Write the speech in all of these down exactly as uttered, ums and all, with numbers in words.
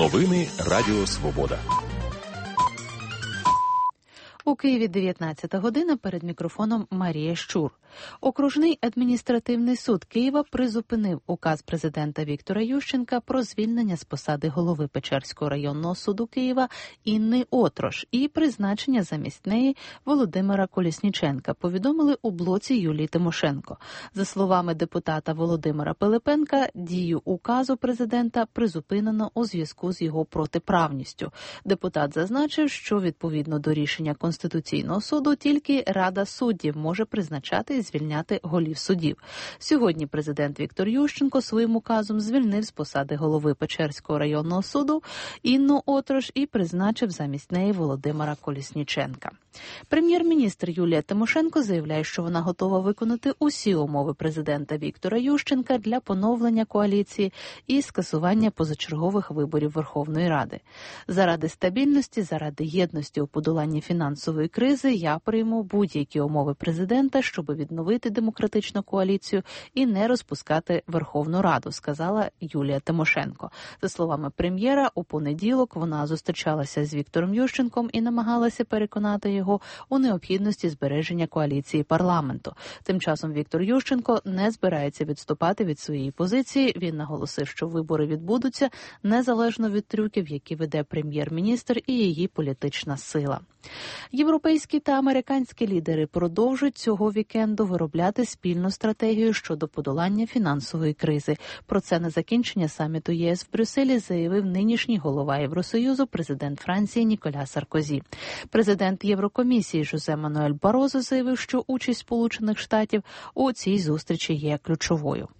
Новини Радіо Свобода. У Києві дев'ятнадцята година, перед мікрофоном Марія Щур. Окружний адміністративний суд Києва призупинив указ президента Віктора Ющенка про звільнення з посади голови Печерського районного суду Києва Інни Отрош і призначення замість неї Володимира Колєсніченка, повідомили у блоці Юлії Тимошенко. За словами депутата Володимира Пилипенка, дію указу президента призупинено у зв'язку з його протиправністю. Депутат зазначив, що відповідно до рішення Конституційного суду тільки Рада суддів може призначати і звільняти голів судів. Сьогодні президент Віктор Ющенко своїм указом звільнив з посади голови Печерського районного суду Інну Отрош і призначив замість неї Володимира Колєсніченка. Прем'єр-міністр Юлія Тимошенко заявляє, що вона готова виконати усі умови президента Віктора Ющенка для поновлення коаліції і скасування позачергових виборів Верховної Ради. Заради стабільності, заради єдності у подоланні фінансової кризи я прийму будь-які умови президента, щоб відновити демократичну коаліцію і не розпускати Верховну Раду, сказала Юлія Тимошенко. За словами прем'єра, у понеділок вона зустрічалася з Віктором Ющенком і намагалася переконати його у необхідності збереження коаліції парламенту. Тим часом Віктор Ющенко не збирається відступати від своєї позиції. Він наголосив, що вибори відбудуться незалежно від трюків, які веде прем'єр-міністр і її політична сила. Європейські та американські лідери продовжують цього вікенду виробляти спільну стратегію щодо подолання фінансової кризи. Про це на закінчення саміту ЄС в Брюсселі заявив нинішній голова Євросоюзу, президент Франції Ніколя Саркозі. Президент Єврокомісії Жозе Мануель Барозо заявив, що участь Сполучених Штатів у цій зустрічі є ключовою.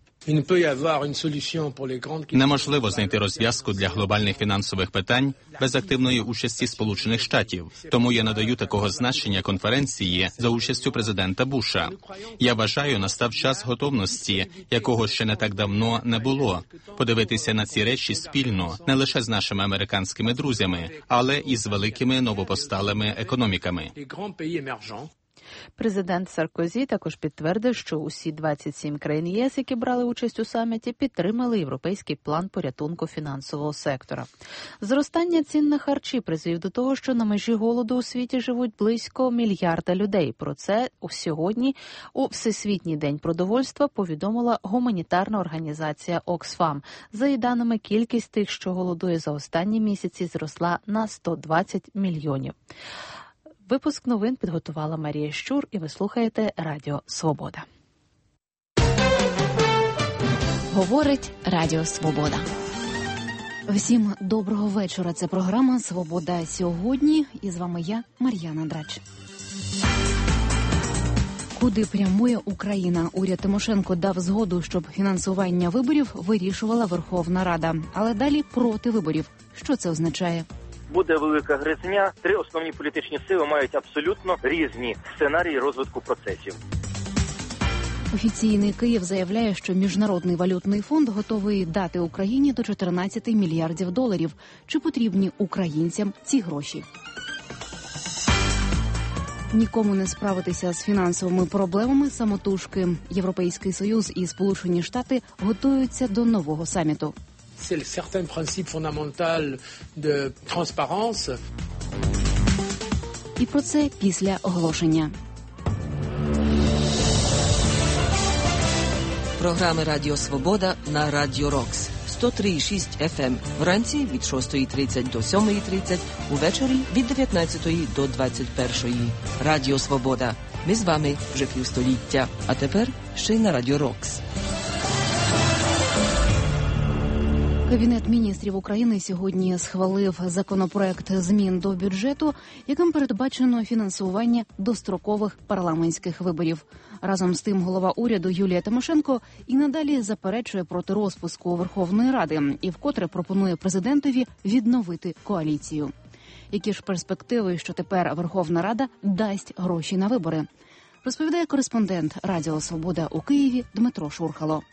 Неможливо знайти розв'язку для глобальних фінансових питань без активної участі Сполучених Штатів. Тому я надаю такого значення конференції за участю президента Буша. Я вважаю, настав час готовності, якого ще не так давно не було. Подивитися на ці речі спільно, не лише з нашими американськими друзями, але і з великими новопосталими економіками. Президент Саркозі також підтвердив, що усі двадцять сім країн ЄС, які брали участь у саміті, підтримали європейський план порятунку фінансового сектора. Зростання цін на харчі призвів до того, що на межі голоду у світі живуть близько мільярда людей. Про це сьогодні у Всесвітній день продовольства повідомила гуманітарна організація Оксфам. За її даними, кількість тих, що голодує за останні місяці, зросла на сто двадцять мільйонів. Випуск новин підготувала Марія Щур, і ви слухаєте Радіо Свобода. Говорить Радіо Свобода. Всім доброго вечора. Це програма «Свобода сьогодні». І з вами я, Мар'яна Драч. Куди прямує Україна? Уряд Тимошенко дав згоду, щоб фінансування виборів вирішувала Верховна Рада. Але далі проти виборів. Що це означає? Буде велика гризня. Три основні політичні сили мають абсолютно різні сценарії розвитку процесів. Офіційний Київ заявляє, що Міжнародний валютний фонд готовий дати Україні до чотирнадцяти мільярдів доларів. Чи потрібні українцям ці гроші? Нікому не справитися з фінансовими проблемами самотужки. Європейський Союз і Сполучені Штати готуються до нового саміту. C'est certains principes fondamentaux de transparence. І про це після оголошення. Програми Радіо Свобода на Радіо Рокс. сто три і шість еф ем. Вранці від шостої тридцять до сьомої тридцять, увечері від дев'ятнадцятої до двадцять першої. Радіо Свобода. Ми з вами вже півстоліття. А тепер ще й на Радіо Рокс. Кабінет міністрів України сьогодні схвалив законопроект змін до бюджету, яким передбачено фінансування дострокових парламентських виборів. Разом з тим голова уряду Юлія Тимошенко і надалі заперечує проти розпуску Верховної Ради і вкотре пропонує президентові відновити коаліцію. Які ж перспективи, що тепер Верховна Рада дасть гроші на вибори? Розповідає кореспондент Радіо Свобода у Києві Дмитро Шурхало.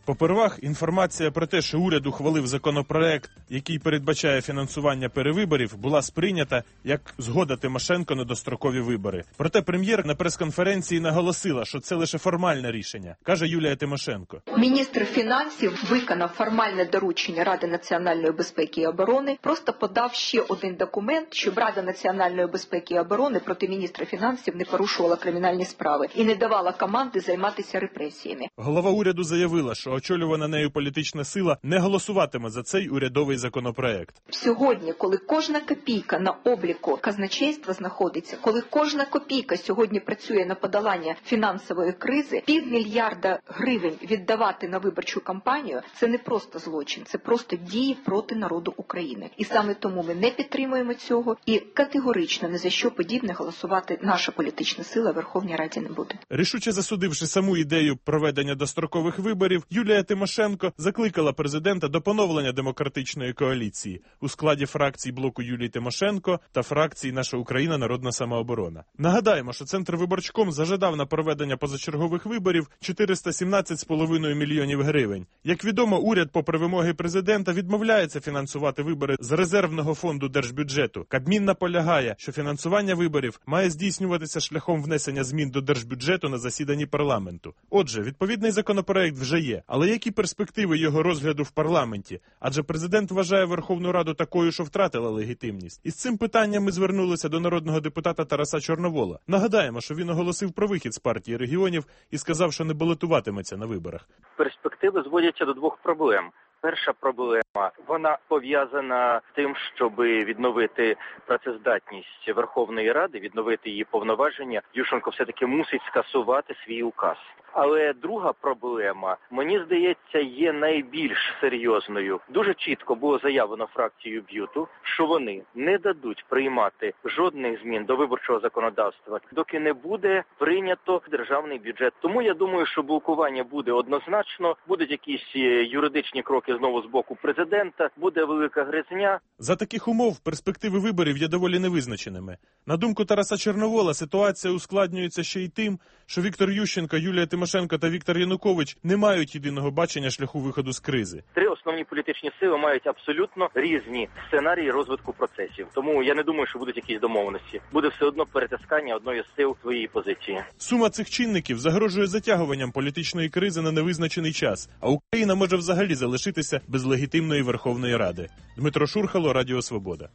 Попервах, інформація про те, що уряд ухвалив законопроект, який передбачає фінансування перевиборів, була сприйнята як згода Тимошенко на дострокові вибори. Проте прем'єр на прес-конференції наголосила, що це лише формальне рішення, каже Юлія Тимошенко. Міністр фінансів виконав формальне доручення Ради національної безпеки і оборони, просто подав ще один документ, щоб Рада національної безпеки і оборони проти міністра фінансів не порушувала кримінальні справи і не давала команди займатися репресіями. Голова уряду заявила, що очолювана нею політична сила не голосуватиме за цей урядовий законопроект. Сьогодні, коли кожна копійка на обліку казначейства знаходиться, коли кожна копійка сьогодні працює на подолання фінансової кризи, півмільярда гривень віддавати на виборчу кампанію – це не просто злочин, це просто дії проти народу України. І саме тому ми не підтримуємо цього і категорично ні за що подібне голосувати наша політична сила в Верховній Раді не буде. Рішуче засудивши саму ідею проведення дострокових виборів, Юлія Тимошенко закликала президента до поновлення демократичної коаліції у складі фракцій блоку Юлії Тимошенко та фракції «Наша Україна. Народна самооборона». Нагадаємо, що Центрвиборчком зажадав на проведення позачергових виборів чотириста сімнадцять з половиною мільйонів гривень. Як відомо, уряд, попри вимоги президента, відмовляється фінансувати вибори з резервного фонду держбюджету. Кабмін наполягає, що фінансування виборів має здійснюватися шляхом внесення змін до держбюджету на засіданні парламенту. Отже, відповідний законопроект вже є. Але які перспективи його розгляду в парламенті? Адже президент вважає Верховну Раду такою, що втратила легітимність. І з цим питанням ми звернулися до народного депутата Тараса Чорновола. Нагадаємо, що він оголосив про вихід з партії регіонів і сказав, що не балотуватиметься на виборах. Перспективи зводяться до двох проблем. Перша проблема, вона пов'язана з тим, щоб відновити працездатність Верховної Ради, відновити її повноваження. Ющенко все-таки мусить скасувати свій указ. Але друга проблема, мені здається, є найбільш серйозною. Дуже чітко було заявлено фракцією Б'юту, що вони не дадуть приймати жодних змін до виборчого законодавства, доки не буде прийнято державний бюджет. Тому я думаю, що блокування буде однозначно, будуть якісь юридичні кроки знову з боку президента, буде велика гризня. За таких умов перспективи виборів є доволі невизначеними. На думку Тараса Чорновола, ситуація ускладнюється ще й тим, що Віктор Ющенко, Юлія Тимошенко та Віктор Янукович не мають єдиного бачення шляху виходу з кризи. Три основні політичні сили мають абсолютно різні сценарії розвитку процесів. Тому я не думаю, що будуть якісь домовленості. Буде все одно перетискання одної з сил своєї позиції. Сума цих чинників загрожує затягуванням політичної кризи на невизначений час, а Україна може взагалі залишитися без легітимної Верховної Ради. Дмитро Шурхало, Радіо Свобода.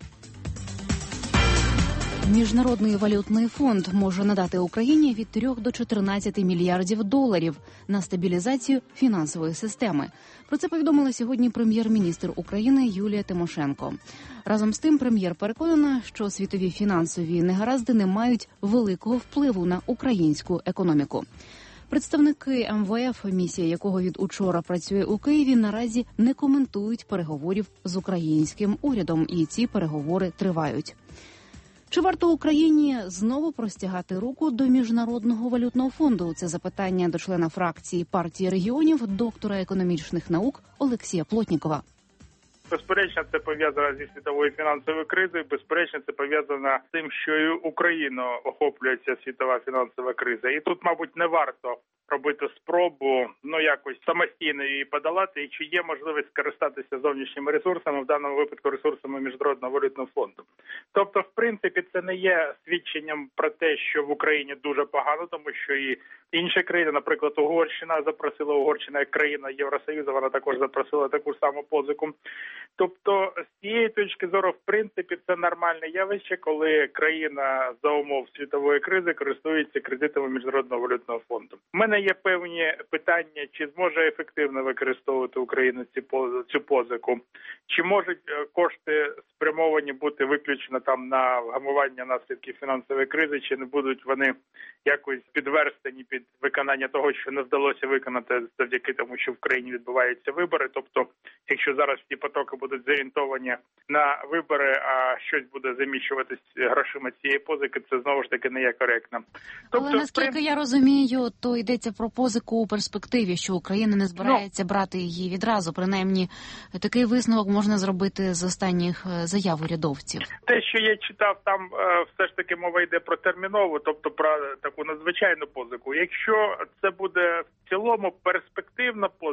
Міжнародний валютний фонд може надати Україні від трьох до чотирнадцяти мільярдів доларів на стабілізацію фінансової системи. Про це повідомила сьогодні прем'єр-міністр України Юлія Тимошенко. Разом з тим, прем'єр переконана, що світові фінансові негаразди не мають великого впливу на українську економіку. Представники ем ве еф, місія якого від учора працює у Києві, наразі не коментують переговорів з українським урядом, і ці переговори тривають. Чи варто Україні знову простягати руку до Міжнародного валютного фонду? Це запитання до члена фракції партії регіонів, доктора економічних наук Олексія Плотнікова. Безперечно, це пов'язано зі світовою фінансовою кризою, безперечно, це пов'язано з тим, що і Україну охоплюється світова фінансова криза. І тут, мабуть, не варто робити спробу, ну, якось самостійно її подолати, і чи є можливість скористатися зовнішніми ресурсами, в даному випадку ресурсами Міжнародного валютного фонду. Тобто, в принципі, це не є свідченням про те, що в Україні дуже погано, тому що і інші країни, наприклад, Угорщина запросила, Угорщина як країна Євросоюзу, вона також запросила таку саму позику. Тобто, з цієї точки зору, в принципі, це нормальне явище, коли країна за умов світової кризи користується кредитами Міжнародного валютного фонду. У мене є певні питання, чи зможе ефективно використовувати Україна цю позику, чи можуть кошти спрямовані бути виключно там на вгамування наслідків фінансової кризи, чи не будуть вони якось підверстені під виконання того, що не вдалося виконати завдяки тому, що в країні відбуваються вибори. Тобто, якщо зараз ці потоки будуть зорієнтовані на вибори, а щось буде заміщуватись грошима цієї позики, це знову ж таки не є коректно. Тобто, але наскільки при... я розумію, то йдеться про позику у перспективі, що Україна не збирається ну, брати її відразу. Принаймні, такий висновок можна зробити з останніх заяв урядовців. Те, що я читав, там все ж таки мова йде про термінову, тобто про таку надзвичайну позику. Якщо це буде в цілому перспективна позика, то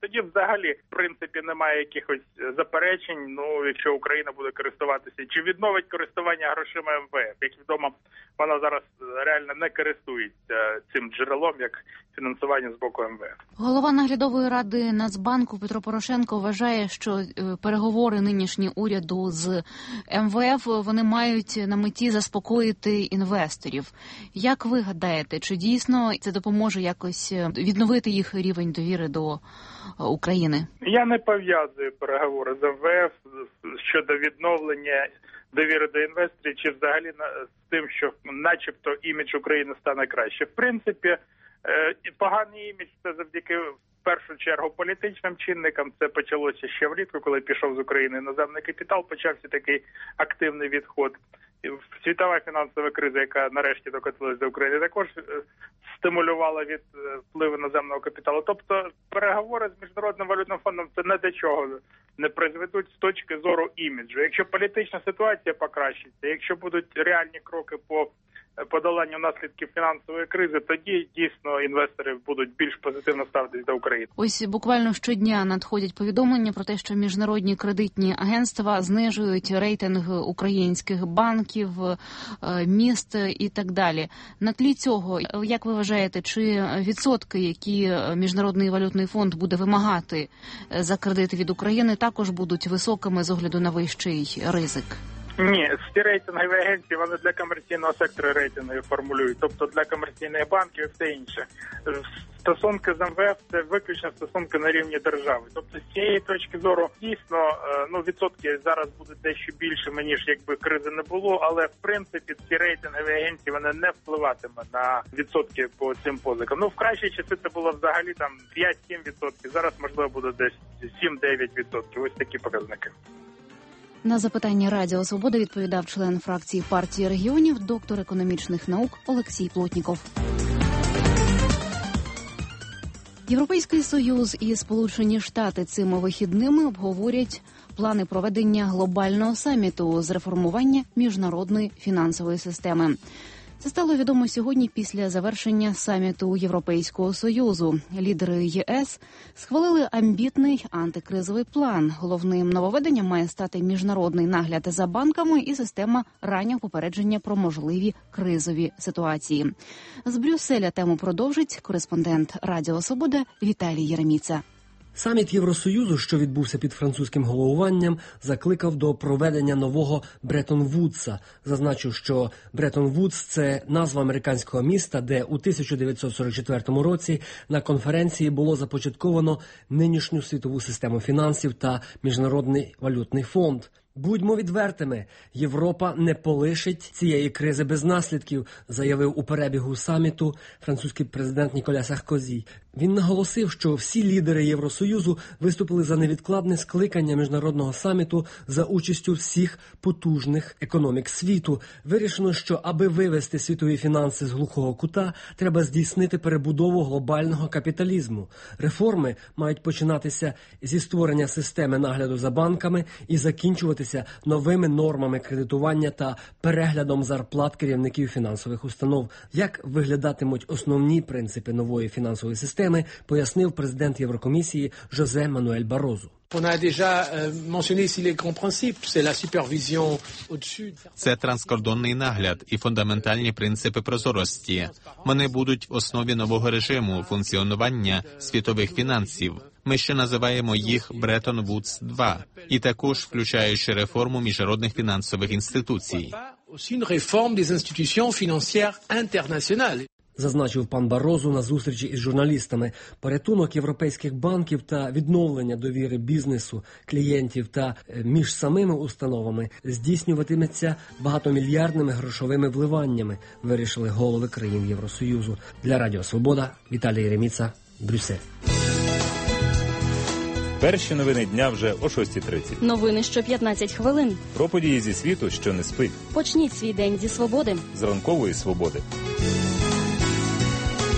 тоді взагалі в принципі немає якихось заперечень. Ну, якщо Україна буде користуватися чи відновить користування грошима ем ве еф. Як відомо, вона зараз реально не користується цим джерелом як фінансування з боку ем ве еф. Голова наглядової ради Нацбанку Петро Порошенко вважає, що переговори нинішні уряду з ем ве еф вони мають на меті заспокоїти інвесторів. Як ви гадаєте, чи дійсно це допоможе якось відновити їх рівень довіри до України? Я не пов'язую переговори з ем ве еф щодо відновлення довіри до інвесторів, чи взагалі з тим, що начебто імідж України стане краще. В принципі, поганий імідж – це завдяки в першу чергу політичним чинникам. Це почалося ще влітку, коли пішов з України іноземний капітал, почався такий активний відход. Світова фінансова криза, яка нарешті докотилась до України, також стимулювала від впливу іноземного капіталу. Тобто переговори з Міжнародним валютним фондом це не до чого не призведуть з точки зору іміджу. Якщо політична ситуація покращиться, якщо будуть реальні кроки по подоланню наслідків фінансової кризи, тоді дійсно інвестори будуть більш позитивно ставитись до України. Ось буквально щодня надходять повідомлення про те, що міжнародні кредитні агентства знижують рейтинг українських банків, міст і так далі. На тлі цього, як ви вважаєте, чи відсотки, які Міжнародний валютний фонд буде вимагати за кредити від України, також будуть високими з огляду на вищий ризик? Ні, ці рейтингові агенції, вони для комерційного сектору рейтинги формулюють, тобто для комерційних банків і все інше. Стосунки з ем ве еф – це виключно стосунки на рівні держави. Тобто з цієї точки зору дійсно ну, відсотки зараз будуть дещо більшими, ніж якби кризи не було, але в принципі ці рейтингові агенції вони не впливатимуть на відсотки по цим позикам. Ну, в кращі часи це було взагалі там п'ять-сім відсотків, зараз можливо буде десь сім-дев'ять відсотків, ось такі показники. На запитання Радіо Свобода відповідав член фракції партії регіонів, доктор економічних наук Олексій Плотніков. Європейський Союз і Сполучені Штати цими вихідними обговорять плани проведення глобального саміту з реформування міжнародної фінансової системи. Це стало відомо сьогодні після завершення саміту Європейського Союзу. Лідери є ес схвалили амбітний антикризовий план. Головним нововведенням має стати міжнародний нагляд за банками і система раннього попередження про можливі кризові ситуації. З Брюсселя тему продовжить кореспондент Радіо Свобода Віталій Єреміца. Саміт Євросоюзу, що відбувся під французьким головуванням, закликав до проведення нового Бреттон-Вудса. Зазначив, що Бреттон-Вудс – це назва американського міста, де у тисяча дев'ятсот сорок четвертому році на конференції було започатковано нинішню світову систему фінансів та Міжнародний валютний фонд. Будьмо відвертими, Європа не полишить цієї кризи без наслідків, заявив у перебігу саміту французький президент Ніколя Саркозі. Він наголосив, що всі лідери Євросоюзу виступили за невідкладне скликання міжнародного саміту за участю всіх потужних економік світу. Вирішено, що аби вивести світові фінанси з глухого кута, треба здійснити перебудову глобального капіталізму. Реформи мають починатися зі створення системи нагляду за банками і закінчуватися новими нормами кредитування та переглядом зарплат керівників фінансових установ. Як виглядатимуть основні принципи нової фінансової системи, пояснив президент Єврокомісії Жозе Мануель Барозу. Це транскордонний нагляд і фундаментальні принципи прозорості. Вони будуть в основі нового режиму функціонування світових фінансів. Ми ще називаємо їх Бреттон-Вудс два, і також включаючи реформу міжнародних фінансових інституцій. Зазначив пан Барозу на зустрічі із журналістами. Порятунок європейських банків та відновлення довіри бізнесу, клієнтів та між самими установами здійснюватиметься багатомільярдними грошовими вливаннями, вирішили голови країн Євросоюзу. Для Радіо Свобода Віталій Єреміца, Брюссель. Перші новини дня вже о шостій тридцять. Новини що п'ятнадцять хвилин. Про події зі світу, що не спить. Почніть свій день зі свободи. З ранкової свободи.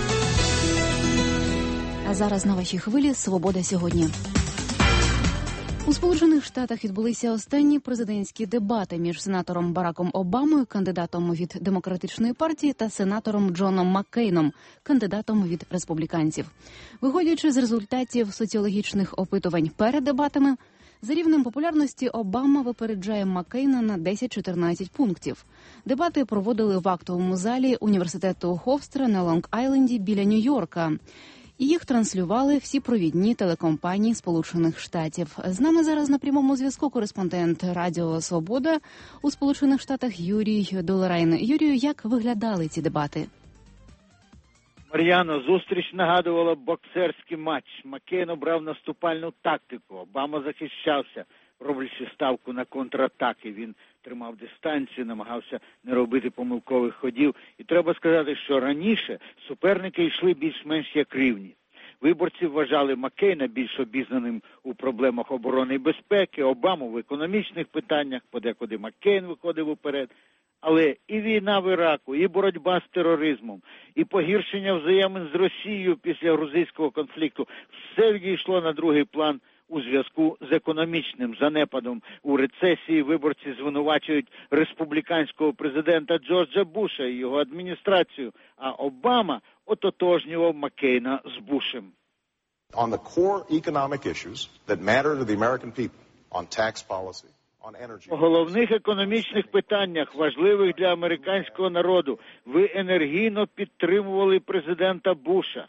А зараз на вашій хвилі «Свобода сьогодні». У Сполучених Штатах відбулися останні президентські дебати між сенатором Бараком Обамою, кандидатом від Демократичної партії, та сенатором Джоном Маккейном, кандидатом від республіканців. Виходячи з результатів соціологічних опитувань перед дебатами, за рівнем популярності Обама випереджає Маккейна на десять-чотирнадцять пунктів. Дебати проводили в актовому залі університету Ховстра на Лонг-Айленді біля Нью-Йорка. І їх транслювали всі провідні телекомпанії Сполучених Штатів. З нами зараз на прямому зв'язку кореспондент Радіо Свобода у Сполучених Штатах Юрій Долорайн. Юрію, як виглядали ці дебати? Мар'яно, зустріч нагадувала боксерський матч. Маккейн обрав наступальну тактику. Обама захищався, роблячи ставку на контратаки. Він тримав дистанцію, намагався не робити помилкових ходів. І треба сказати, що раніше суперники йшли більш-менш як рівні. Виборці вважали Маккейна більш обізнаним у проблемах оборони і безпеки, Обаму в економічних питаннях, подекуди Маккейн виходив уперед. Але і війна в Іраку, і боротьба з тероризмом, і погіршення взаємин з Росією після грузинського конфлікту – все відійшло на другий план у зв'язку з економічним занепадом. У рецесії виборці звинувачують республіканського президента Джорджа Буша і його адміністрацію, а Обама ототожнював Маккейна з Бушем. On the core economic issues that matter to the American people, on tax policy, по головних економічних питаннях, важливих для американського народу, ви енергійно підтримували президента Буша.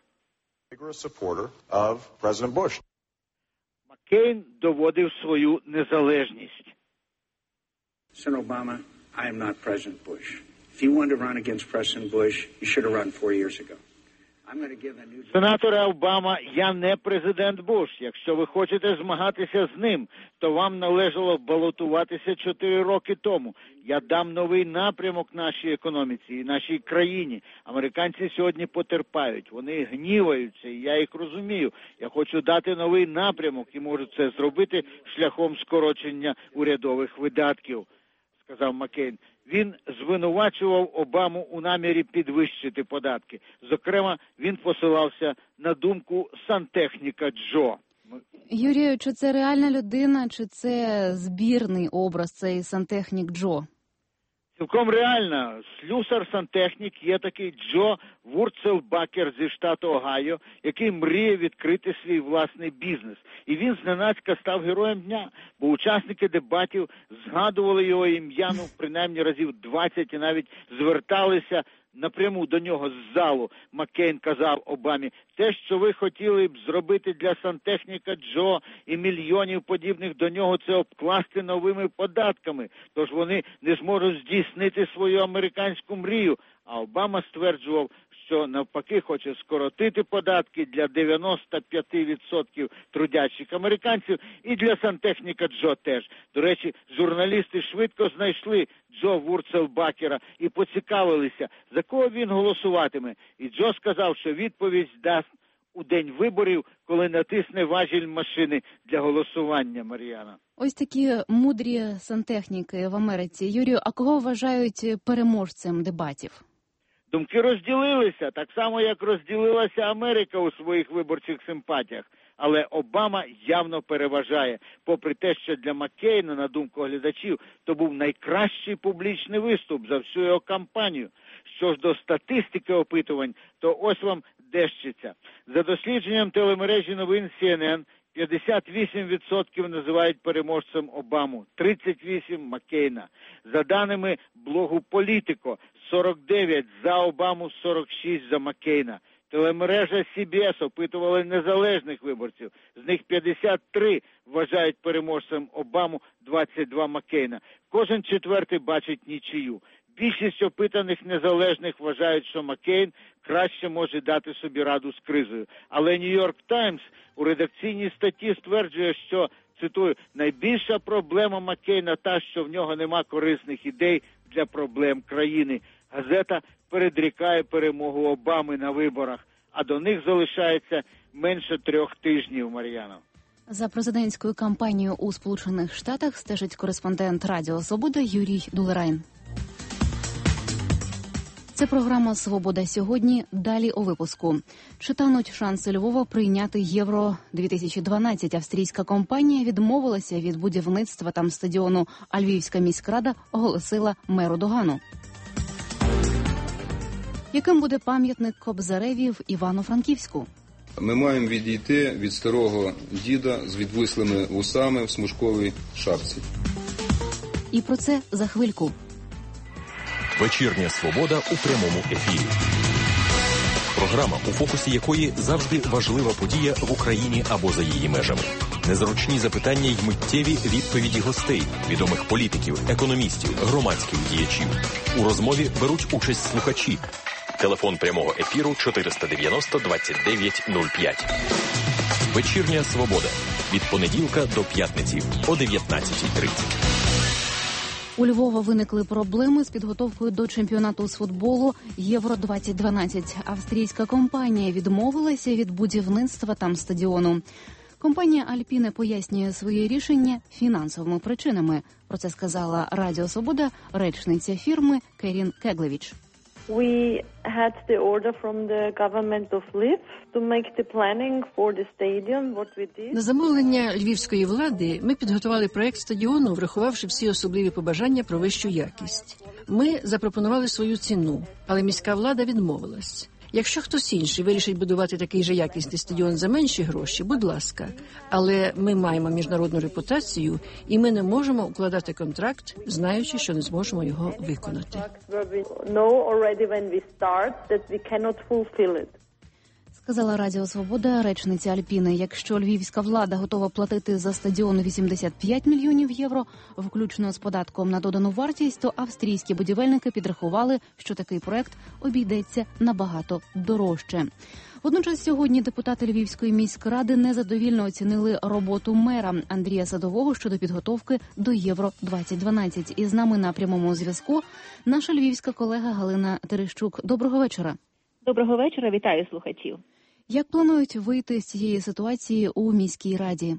Маккейн доводив свою незалежність. Senator Obama, I am not President Bush. If you wanted to run against President Bush, you should have run four years ago. Сенаторе Обама, я не президент Буш. Якщо ви хочете змагатися з ним, то вам належало балотуватися чотири роки тому. Я дам новий напрямок нашій економіці і нашій країні. Американці сьогодні потерпають, вони гніваються, і я їх розумію. Я хочу дати новий напрямок і можу це зробити шляхом скорочення урядових видатків, сказав Маккейн. Він звинувачував Обаму у намірі підвищити податки. Зокрема, він посилався на думку сантехніка Джо. Юрію, чи це реальна людина, чи це збірний образ, цей сантехнік Джо? Цілком реально. Слюсар-сантехнік є такий Джо Вурцелбакер зі штату Огайо, який мріє відкрити свій власний бізнес. І він зненацька став героєм дня, бо учасники дебатів згадували його ім'я, ну, принаймні разів двадцять, і навіть зверталися напряму до нього з залу. Маккейн казав Обамі: те, що ви хотіли б зробити для сантехніка Джо і мільйонів подібних до нього, це обкласти новими податками, тож вони не зможуть здійснити свою американську мрію. А Обама стверджував, що навпаки хоче скоротити податки для дев'яносто п'ять відсотків трудячих американців і для сантехніка Джо теж. До речі, журналісти швидко знайшли Джо Вурцелбакера і поцікавилися, за кого він голосуватиме. І Джо сказав, що відповідь дасть у день виборів, коли натисне важіль машини для голосування, Мар'яна. Ось такі мудрі сантехніки в Америці. Юрію, а кого вважають переможцем дебатів? Думки розділилися, так само, як розділилася Америка у своїх виборчих симпатіях. Але Обама явно переважає, попри те, що для Маккейна, на думку глядачів, то був найкращий публічний виступ за всю його кампанію. Що ж до статистики опитувань, то ось вам дещиця. За дослідженням телемережі новин Сі Ен Ен, п'ятдесят вісім відсотків називають переможцем Обаму, тридцять вісім відсотків Маккейна. За даними блогу Політико, сорок дев'ять за Обаму, сорок шість за Маккейна. Телемережа Сі Бі Ес опитувала незалежних виборців. З них п'ятдесят три вважають переможцем Обаму, двадцять два Маккейна. Кожен четвертий бачить нічию. Більшість опитаних незалежних вважають, що Маккейн краще може дати собі раду з кризою. Але Нью-Йорк Таймс у редакційній статті стверджує, що, цитую, найбільша проблема Маккейна та, що в нього нема корисних ідей для проблем країни. Газета передрікає перемогу Обами на виборах, а до них залишається менше трьох тижнів, Мар'яно. За президентською кампанією у Сполучених Штатах стежить кореспондент Радіо Свобода Юрій Долорайн. Це програма «Свобода сьогодні». Далі у випуску. Чи тануть шанси Львова прийняти Євро дві тисячі дванадцять? Австрійська компанія відмовилася від будівництва там стадіону, а Львівська міськрада оголосила меру догану. Яким буде пам'ятник Кобзареві в Івано-Франківську? Ми маємо відійти від старого діда з відвислими вусами в смужковій шапці. І про це за хвильку. Вечірня «Свобода» у прямому ефірі. Програма, у фокусі якої завжди важлива подія в Україні або за її межами. Незручні запитання й миттєві відповіді гостей, відомих політиків, економістів, громадських діячів. У розмові беруть участь слухачі. Телефон прямого ефіру чотириста дев'яносто двадцять дев'ять нуль п'ять. Вечірня «Свобода» від понеділка до п'ятниці о дев'ятнадцятій тридцять. У Львова виникли проблеми з підготовкою до чемпіонату з футболу Євро двадцять дванадцять. Австрійська компанія відмовилася від будівництва там стадіону. Компанія «Альпіне» пояснює своє рішення фінансовими причинами. Про це сказала Радіо Свобода речниця фірми Керін Кеглевіч. We had the order from the government of Lviv to make the planning for the stadium. What we did. На замовлення львівської влади ми підготували проект стадіону, врахувавши всі особливі побажання про вищу якість. Ми запропонували свою ціну, але міська влада відмовилась. Якщо хтось інший вирішить будувати такий же якісний стадіон за менші гроші, будь ласка. Але ми маємо міжнародну репутацію, і ми не можемо укладати контракт, знаючи, що не зможемо його виконати. Сказала Радіо Свобода речниця «Альпіни». Якщо львівська влада готова платити за стадіон вісімдесят п'ять мільйонів євро, включно з податком на додану вартість, то австрійські будівельники підрахували, що такий проект обійдеться набагато дорожче. Водночас сьогодні депутати Львівської міськради незадовільно оцінили роботу мера Андрія Садового щодо підготовки до Євро двадцять дванадцять. І з нами на прямому зв'язку наша львівська колега Галина Терещук. Доброго вечора. Доброго вечора, вітаю слухачів. Як планують вийти з цієї ситуації у міській раді?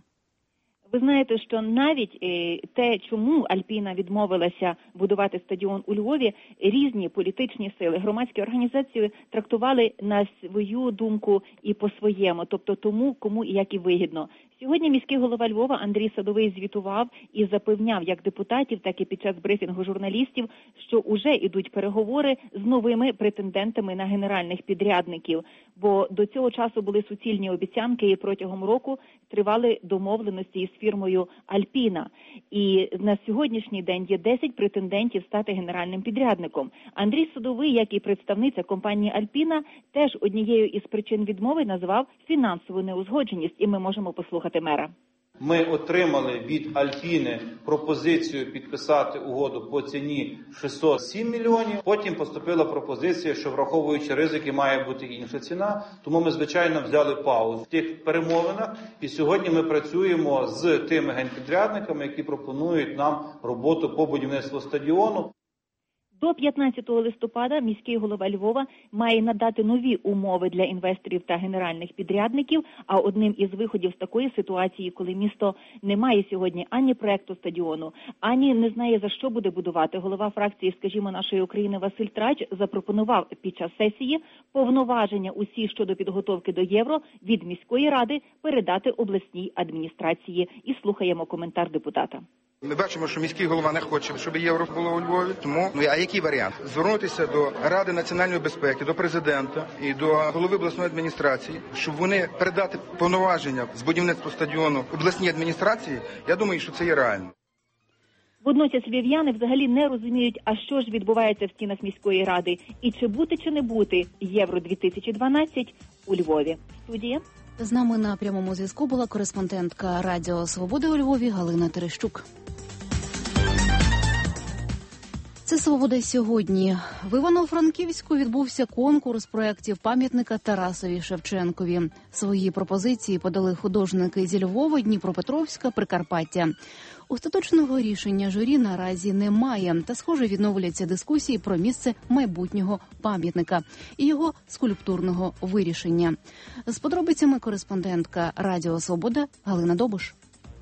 Ви знаєте, що навіть те, чому Альпіна відмовилася будувати стадіон у Львові, різні політичні сили, громадські організації трактували на свою думку і по-своєму, тобто тому, кому і як і вигідно. Сьогодні міський голова Львова Андрій Садовий звітував і запевняв як депутатів, так і під час брифінгу журналістів, що уже йдуть переговори з новими претендентами на генеральних підрядників, бо до цього часу були суцільні обіцянки і протягом року тривали домовленості із фірмою «Альпіна». І на сьогоднішній день є десять претендентів стати генеральним підрядником. Андрій Садовий, як і представниця компанії «Альпіна», теж однією із причин відмови назвав фінансову неузгодженість, і ми можемо послухати мера. Ми отримали від Альпіни пропозицію підписати угоду по ціні шістсот сім мільйонів. Потім поступила пропозиція, що враховуючи ризики, має бути інша ціна. Тому ми, звичайно, взяли паузу в тих перемовинах. І сьогодні ми працюємо з тими генпідрядниками, які пропонують нам роботу по будівництву стадіону. До п'ятнадцятого листопада міський голова Львова має надати нові умови для інвесторів та генеральних підрядників, а одним із виходів з такої ситуації, коли місто не має сьогодні ані проекту стадіону, ані не знає, за що буде будувати, голова фракції, скажімо, нашої України Василь Трач запропонував під час сесії повноваження усі щодо підготовки до Євро від міської ради передати обласній адміністрації. І слухаємо коментар депутата. Ми бачимо, що міський голова не хоче, щоб євро було у Львові. Тому, ну а який варіант? Звернутися до Ради національної безпеки, до президента і до голови обласної адміністрації, щоб вони передати повноваження з будівництва стадіону обласній адміністрації. Я думаю, що це є реально. Водночас львів'яни взагалі не розуміють, а що ж відбувається в стінах міської ради і чи бути, чи не бути Євро дві тисячі дванадцять у Львові. Студія. З нами на прямому зв'язку була кореспондентка Радіо Свободи у Львові Галина Терещук. Це «Свобода сьогодні». В Івано-Франківську відбувся конкурс проєктів пам'ятника Тарасові Шевченкові. Свої пропозиції подали художники зі Львова, Дніпропетровська, Прикарпаття. Остаточного рішення журі наразі немає, та, схоже, відновляться дискусії про місце майбутнього пам'ятника і його скульптурного вирішення. З подробицями кореспондентка Радіо Свобода Галина Добуш.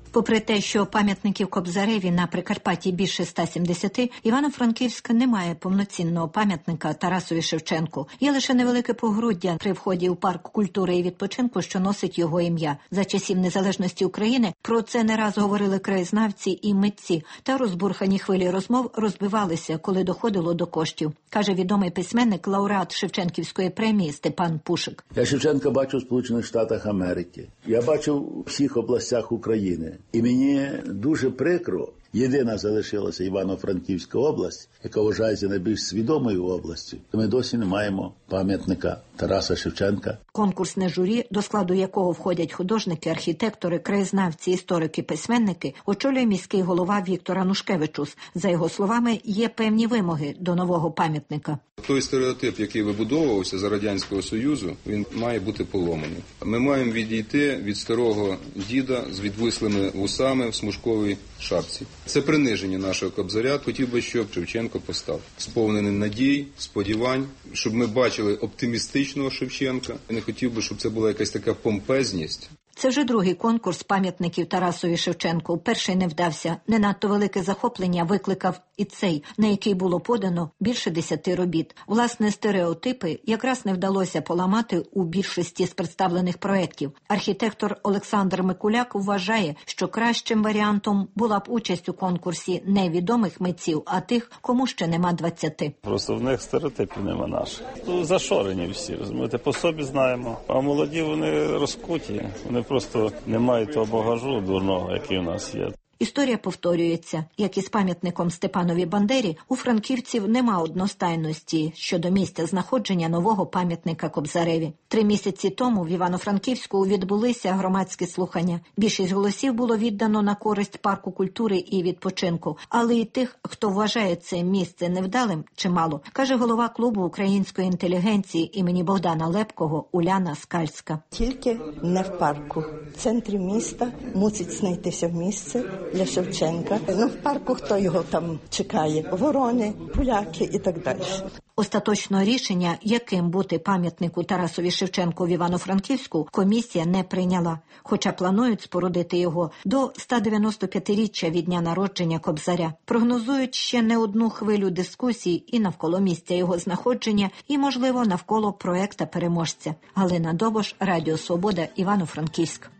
Попри те, що пам'ятників Кобзареві на Прикарпатті більше ста сімдесяти, Івано-Франківськ не має повноцінного пам'ятника Тарасові Шевченку. Є лише невелике погруддя при вході у парк культури і відпочинку, що носить його ім'я. За часів незалежності України про це не раз говорили краєзнавці і митці, та розбурхані хвилі розмов розбивалися, коли доходило до коштів, каже відомий письменник, лауреат Шевченківської премії Степан Пушик. Я Шевченка бачу в Сполучених Штатах Америки. Я бачив у всіх областях України. І мені дуже прикро, єдина залишилася Івано-Франківська область, яка вважається найбільш свідомою областю. Ми досі не маємо пам'ятника Тараса Шевченка. Конкурсне журі, до складу якого входять художники, архітектори, краєзнавці, історики, письменники, очолює міський голова Віктор Анушкевичус. За його словами, є певні вимоги до нового пам'ятника. Той стереотип, який вибудовувався за Радянського Союзу, він має бути поломаний. Ми маємо відійти від старого діда з відвислими вусами в смужковій шапці. Це приниження нашого Кобзаря. Хотів би, щоб Шевченко постав. Сповнений надій, сподівань, щоб ми бачили оптимістичного Шевченка. Я не хотів би, щоб це була якась така помпезність. Це вже другий конкурс пам'ятників Тарасові Шевченку. Перший не вдався. Не надто велике захоплення викликав і цей, на який було подано більше десяти робіт. Власне, стереотипи якраз не вдалося поламати у більшості з представлених проєктів. Архітектор Олександр Микуляк вважає, що кращим варіантом була б участь у конкурсі не відомих митців, а тих, кому ще нема двадцяти. Просто в них стереотипів нема наших. Тут зашорені всі, розумієте, по собі знаємо. А молоді вони розкуті, вони просто не мають того багажу дурного, який у нас є. Історія повторюється. Як і з пам'ятником Степанові Бандері, у франківців нема одностайності щодо місця знаходження нового пам'ятника Кобзареві. Три місяці тому в Івано-Франківську відбулися громадські слухання. Більшість голосів було віддано на користь парку культури і відпочинку. Але і тих, хто вважає це місце невдалим, чимало, каже голова клубу української інтелігенції імені Богдана Лепкого Уляна Скальська. Тільки не в парку. В центрі міста мусить знайтися місце для Шевченка. Ну, в парку хто його там чекає? Ворони, поляки і так далі. Остаточного рішення, яким бути пам'ятнику Тарасові Шевченку в Івано-Франківську, комісія не прийняла, хоча планують спорудити його до ста дев'яносто п'ятиріччя від дня народження Кобзаря. Прогнозують ще не одну хвилю дискусій і навколо місця його знаходження, і, можливо, навколо проекта переможця. Галина Добош, Радіо Свобода, Івано-Франківськ.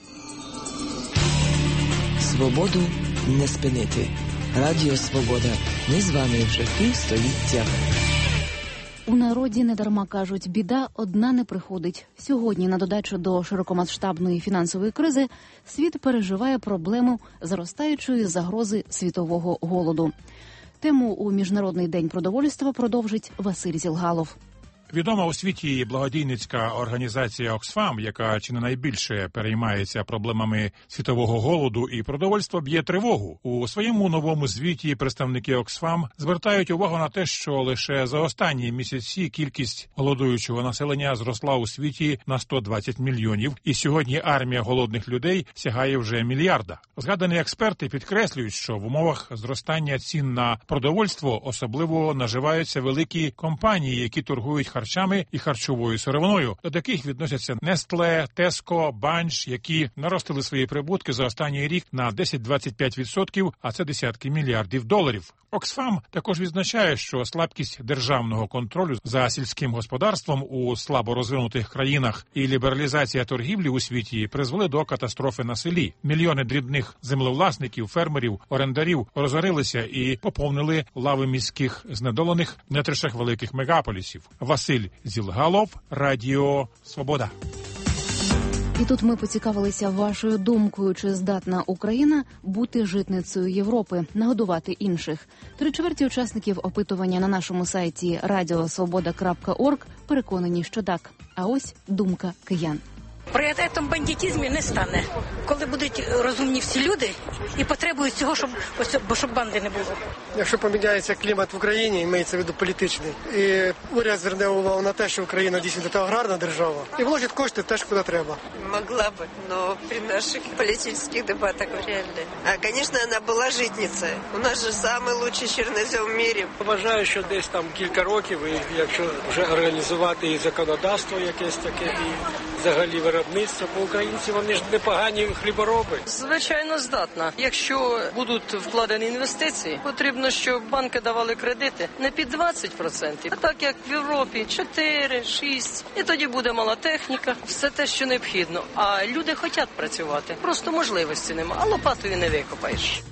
Свободу не спинити. Радіо Свобода. Ми з вами вже півстоліття. У народі недарма кажуть, біда одна не приходить. Сьогодні, на додачу до широкомасштабної фінансової кризи, світ переживає проблему зростаючої загрози світового голоду. Тему у Міжнародний день продовольства продовжить Василь Зілгалов. Відома у світі благодійницька організація Оксфам, яка чи не найбільше переймається проблемами світового голоду і продовольства, б'є тривогу. У своєму новому звіті представники Оксфам звертають увагу на те, що лише за останні місяці кількість голодуючого населення зросла у світі на сто двадцять мільйонів, і сьогодні армія голодних людей сягає вже мільярда. Згадані експерти підкреслюють, що в умовах зростання цін на продовольство особливо наживаються великі компанії, які торгують харчами і харчовою сировиною. До таких відносяться Nestle, Tesco, Bunch, які наростили свої прибутки за останній рік на десять-двадцять п'ять відсотків, а це десятки мільярдів доларів. Оксфам також відзначає, що слабкість державного контролю за сільським господарством у слабо розвинутих країнах і лібералізація торгівлі у світі призвели до катастрофи на селі. Мільйони дрібних землевласників, фермерів, орендарів розорилися і поповнили лави міських знедолених в нетрищах великих мегаполісів. Василь Зілгалов, Радіо Свобода. І тут ми поцікавилися вашою думкою, чи здатна Україна бути житницею Європи, нагодувати інших. Три чверті учасників опитування на нашому сайті радіо свобода крапка орг переконані, що так. А ось думка киян. Пріоритетом бандитизму не стане, коли будуть розумні всі люди і потребують цього, щоб, бо щоб банди не було. Якщо поміняється клімат в Україні, мається в виду політичний, і уряд зверне увагу на те, що Україна дійсно така аграрна держава, і вложить кошти теж куди треба. могла бы, но при наших политических дебатах вряд ли. А, конечно, она была житницей. У нас же самый лучший чернозем в мире. Вважаю, що десь там кілька років, і якщо вже організувати і законодавство якесь таке, і взагалі виробництво, бо українці, вони ж непогані хлібороби. Звичайно, здатна. Якщо будуть вкладені інвестиції, потрібно, щоб банки давали кредити не під двадцять відсотків, а так як в Європі чотири, шість. І тоді буде мала техніка, все те, що необхідно. А люди хочуть працювати. Просто можливості нема, а лопатою не викопаєш.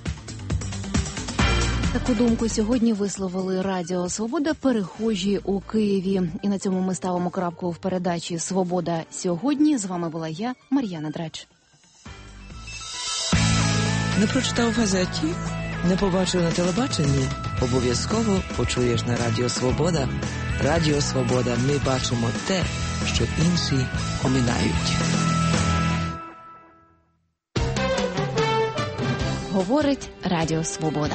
Таку думку сьогодні висловили Радіо Свобода перехожі у Києві. І на цьому ми ставимо крапку в передачі «Свобода сьогодні». З вами була я, Мар'яна Драч. Не прочитав в газеті? Не побачив на телебаченні? Обов'язково почуєш на Радіо Свобода. Радіо Свобода. Ми бачимо те, що інші оминають. Говорить Радіо Свобода.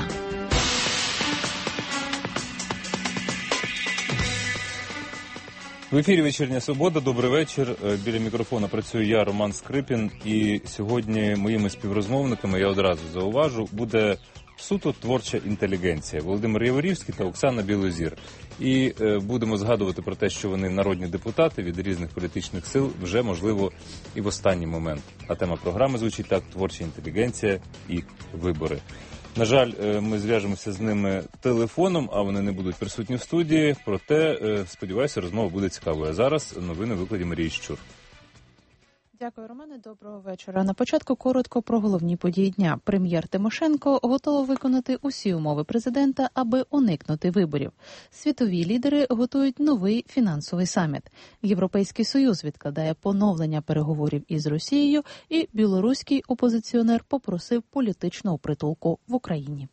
В ефірі «Вечірня Свобода». Добрий вечір. Біля мікрофона працюю я, Роман Скрипін. І сьогодні моїми співрозмовниками, я одразу зауважу, буде суто творча інтелігенція. Володимир Яворівський та Оксана Білозір. І е, будемо згадувати про те, що вони народні депутати від різних політичних сил вже, можливо, і в останній момент. А тема програми звучить так: творча інтелігенція і вибори. На жаль, ми зв'яжемося з ними телефоном, а вони не будуть присутні в студії. Проте, сподіваюся, розмова буде цікавою. А зараз новини в викладі Марії Щур. Дякую, Романе. Доброго вечора. На початку коротко про головні події дня. Прем'єр Тимошенко готова виконати усі умови президента, аби уникнути виборів. Світові лідери готують новий фінансовий саміт. Європейський Союз відкладає поновлення переговорів із Росією, і білоруський опозиціонер попросив політичного притулку в Україні.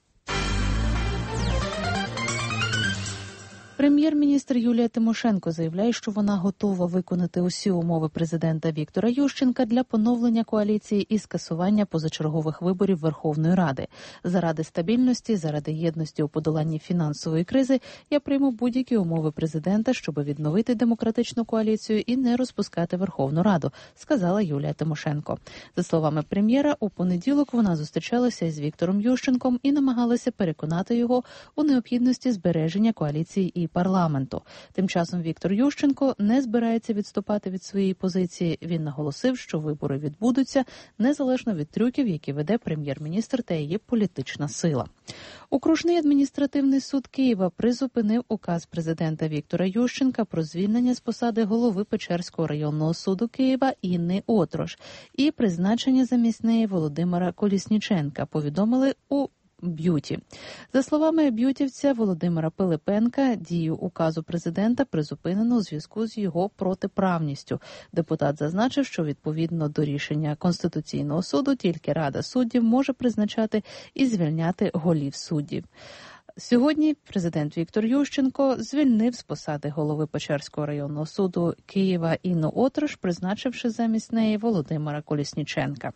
Прем'єр-міністр Юлія Тимошенко заявляє, що вона готова виконати усі умови президента Віктора Ющенка для поновлення коаліції і скасування позачергових виборів Верховної Ради. Заради стабільності, заради єдності у подоланні фінансової кризи я прийму будь-які умови президента, щоб відновити демократичну коаліцію і не розпускати Верховну Раду, сказала Юлія Тимошенко. За словами прем'єра, у понеділок вона зустрічалася із Віктором Ющенком і намагалася переконати його у необхідності збереження коаліції і парламенту. Тим часом Віктор Ющенко не збирається відступати від своєї позиції. Він наголосив, що вибори відбудуться незалежно від трюків, які веде прем'єр-міністр та її політична сила. Окружний адміністративний суд Києва призупинив указ президента Віктора Ющенка про звільнення з посади голови Печерського районного суду Києва Інни Отрош і призначення замість неї Володимира Колісніченка, повідомили у Б'юті. За словами б'ютівця Володимира Пилипенка, дію указу президента призупинено у зв'язку з його протиправністю. Депутат зазначив, що відповідно до рішення Конституційного суду тільки Рада суддів може призначати і звільняти голів суддів. Сьогодні президент Віктор Ющенко звільнив з посади голови Печерського районного суду Києва Інну Отрош, призначивши замість неї Володимира Колісніченка.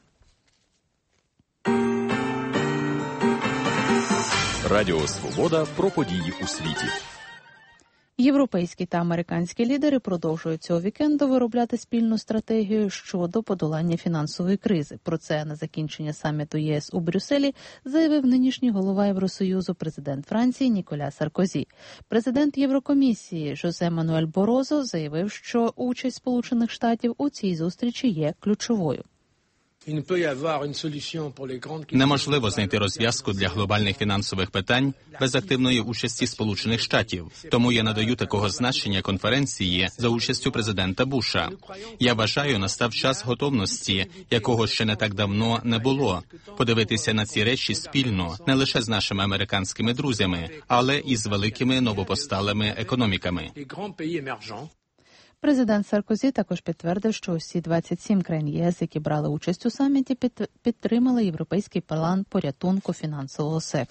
Радіо Свобода про події у світі. Європейські та американські лідери продовжують цього вікенду виробляти спільну стратегію щодо подолання фінансової кризи. Про це на закінчення саміту ЄС у Брюсселі заявив нинішній голова Євросоюзу, президент Франції Ніколя Саркозі. Президент Єврокомісії Жозе Мануель Борозо заявив, що участь Сполучених Штатів у цій зустрічі є ключовою. Неможливо знайти розв'язку для глобальних фінансових питань без активної участі Сполучених Штатів. Тому я надаю такого значення конференції за участю президента Буша. Я вважаю, настав час готовності, якого ще не так давно не було. Подивитися на ці речі спільно, не лише з нашими американськими друзями, але і з великими новопосталими економіками. Президент Саркозі також підтвердив, що усі двадцять сім країн ЄС, які брали участь у саміті, підтримали європейський план порятунку фінансового сектора.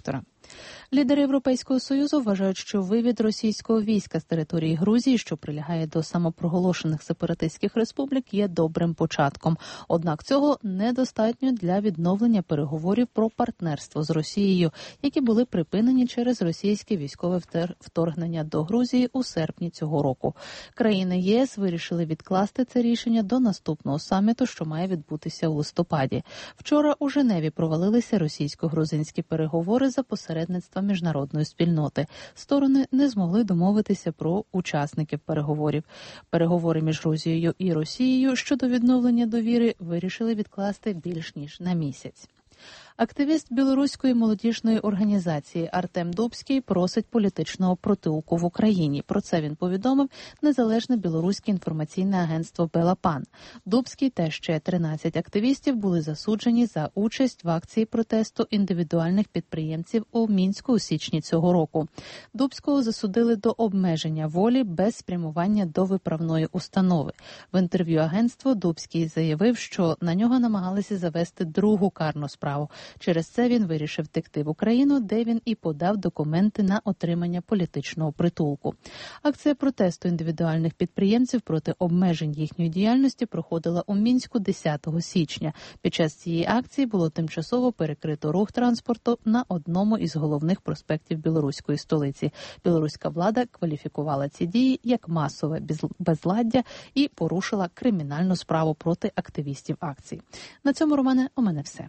Лідери Європейського Союзу вважають, що вивід російського війська з території Грузії, що прилягає до самопроголошених сепаратистських республік, є добрим початком. Однак цього недостатньо для відновлення переговорів про партнерство з Росією, які були припинені через російське військове вторгнення до Грузії у серпні цього року. Країни ЄС вирішили відкласти це рішення до наступного саміту, що має відбутися у листопаді. Вчора у Женеві провалилися російсько-грузинські переговори за посередництва міжнародної спільноти. Сторони не змогли домовитися про учасників переговорів. Переговори між Грузією і Росією щодо відновлення довіри вирішили відкласти більш ніж на місяць. Активіст білоруської молодіжної організації Артем Дубський просить політичного притулку в Україні. Про це він повідомив незалежне білоруське інформаційне агентство «Белапан». Дубський та ще тринадцять активістів були засуджені за участь в акції протесту індивідуальних підприємців у Мінську у січні цього року. Дубського засудили до обмеження волі без спрямування до виправної установи. В інтерв'ю агентству Дубський заявив, що на нього намагалися завести другу карну справу. Через це він вирішив втекти в Україну, де він і подав документи на отримання політичного притулку. Акція протесту індивідуальних підприємців проти обмежень їхньої діяльності проходила у Мінську десятого січня. Під час цієї акції було тимчасово перекрито рух транспорту на одному із головних проспектів білоруської столиці. Білоруська влада кваліфікувала ці дії як масове безладдя і порушила кримінальну справу проти активістів акції. На цьому, Романе, у мене все.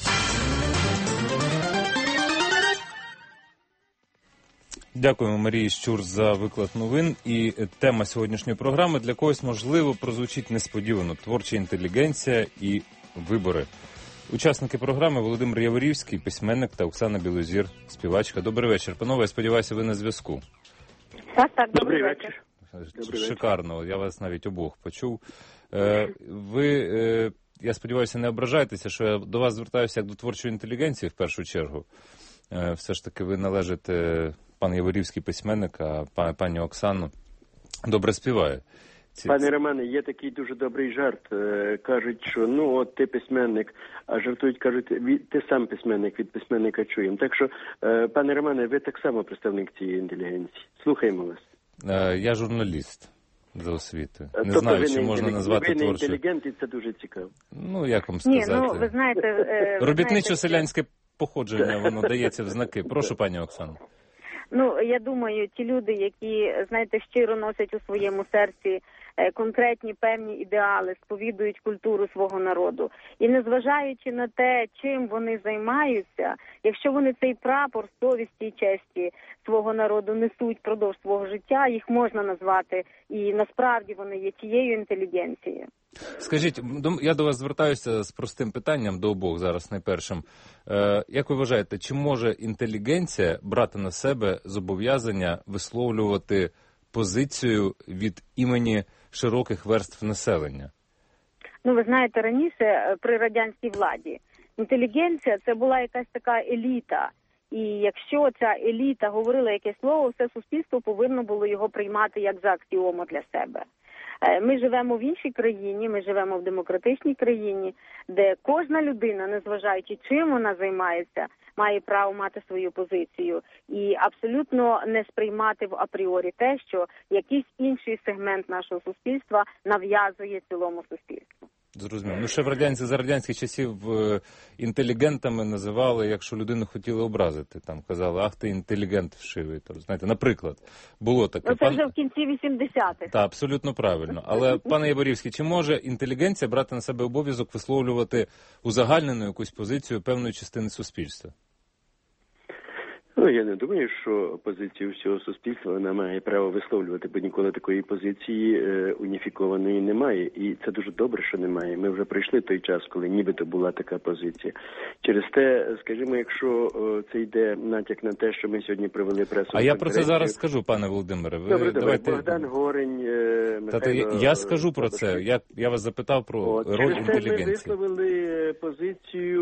Дякуємо Марії Щур за виклад новин. І тема сьогоднішньої програми для когось, можливо, прозвучить несподівано. Творча інтелігенція і вибори. Учасники програми Володимир Яворівський, письменник, та Оксана Білозір, співачка. Добрий вечір. Панове, я сподіваюся, ви на зв'язку. Так, так, добрий вечір. Шикарно, я вас навіть обох почув. Ви, я сподіваюся, не ображаєтеся, що я до вас звертаюся як до творчої інтелігенції в першу чергу. Все ж таки ви належите, пан Яворівський письменник, а пані Оксану добре співає. Ці... Пане Романе, є такий дуже добрий жарт. Кажуть, що ну от ти письменник, а жартують, кажуть, ти сам письменник, від письменника чуємо. Так що, пане Романе, ви так само представник цієї інтелігенції. Слухаємо вас. Я журналіст за освітою. Не тобто знаю, чи можна назвати творчою. Ви не творчою. інтелігент, і це дуже цікаво. Ну, як вам сказати? Ні, ну, ви знаєте... Ви робітничо-селянське походження, воно дається в знаки. Прошу, пані Оксано. Ну, я думаю, ті люди, які, знаєте, щиро носять у своєму серці конкретні певні ідеали, сповідують культуру свого народу. І незважаючи на те, чим вони займаються, якщо вони цей прапор совісті і честі свого народу несуть впродовж свого життя, їх можна назвати, і насправді вони є тією інтелігенцією. Скажіть, я до вас звертаюся з простим питанням до обох зараз найпершим. Як ви вважаєте, чи може інтелігенція брати на себе зобов'язання висловлювати позицію від імені широких верств населення? Ну, ви знаєте, раніше при радянській владі інтелігенція – це була якась така еліта. І якщо ця еліта говорила якесь слово, все суспільство повинно було його приймати як за аксіому для себе. Ми живемо в іншій країні, ми живемо в демократичній країні, де кожна людина, незважаючи чим вона займається, має право мати свою позицію і абсолютно не сприймати в апріорі те, що якийсь інший сегмент нашого суспільства нав'язує цілому суспільству. Зрозуміло. Ну, ще в радянських, за радянських часів інтелігентами називали, якщо людину хотіли образити. Там казали, ах ти інтелігент вшивий. То, знаєте, наприклад, було таке. Ну, це вже в кінці вісімдесятих. Так, абсолютно правильно. Але, пане Яворівський, чи може інтелігенція брати на себе обов'язок висловлювати узагальнену якусь позицію певної частини суспільства? Ну, я не думаю, що позицію всього суспільства вона має право висловлювати, бо ніколи такої позиції е, уніфікованої немає. І це дуже добре, що немає. Ми вже пройшли той час, коли нібито була така позиція. Через те, скажімо, якщо о, це йде натяк на те, що ми сьогодні провели пресу. А я про це зараз скажу, пане Володимире. Ви добре, давайте... Богдан Горень, е, Михайло... Тата, я скажу про це. Я, я вас запитав про От, роль інтелігенції. Ми висловили позицію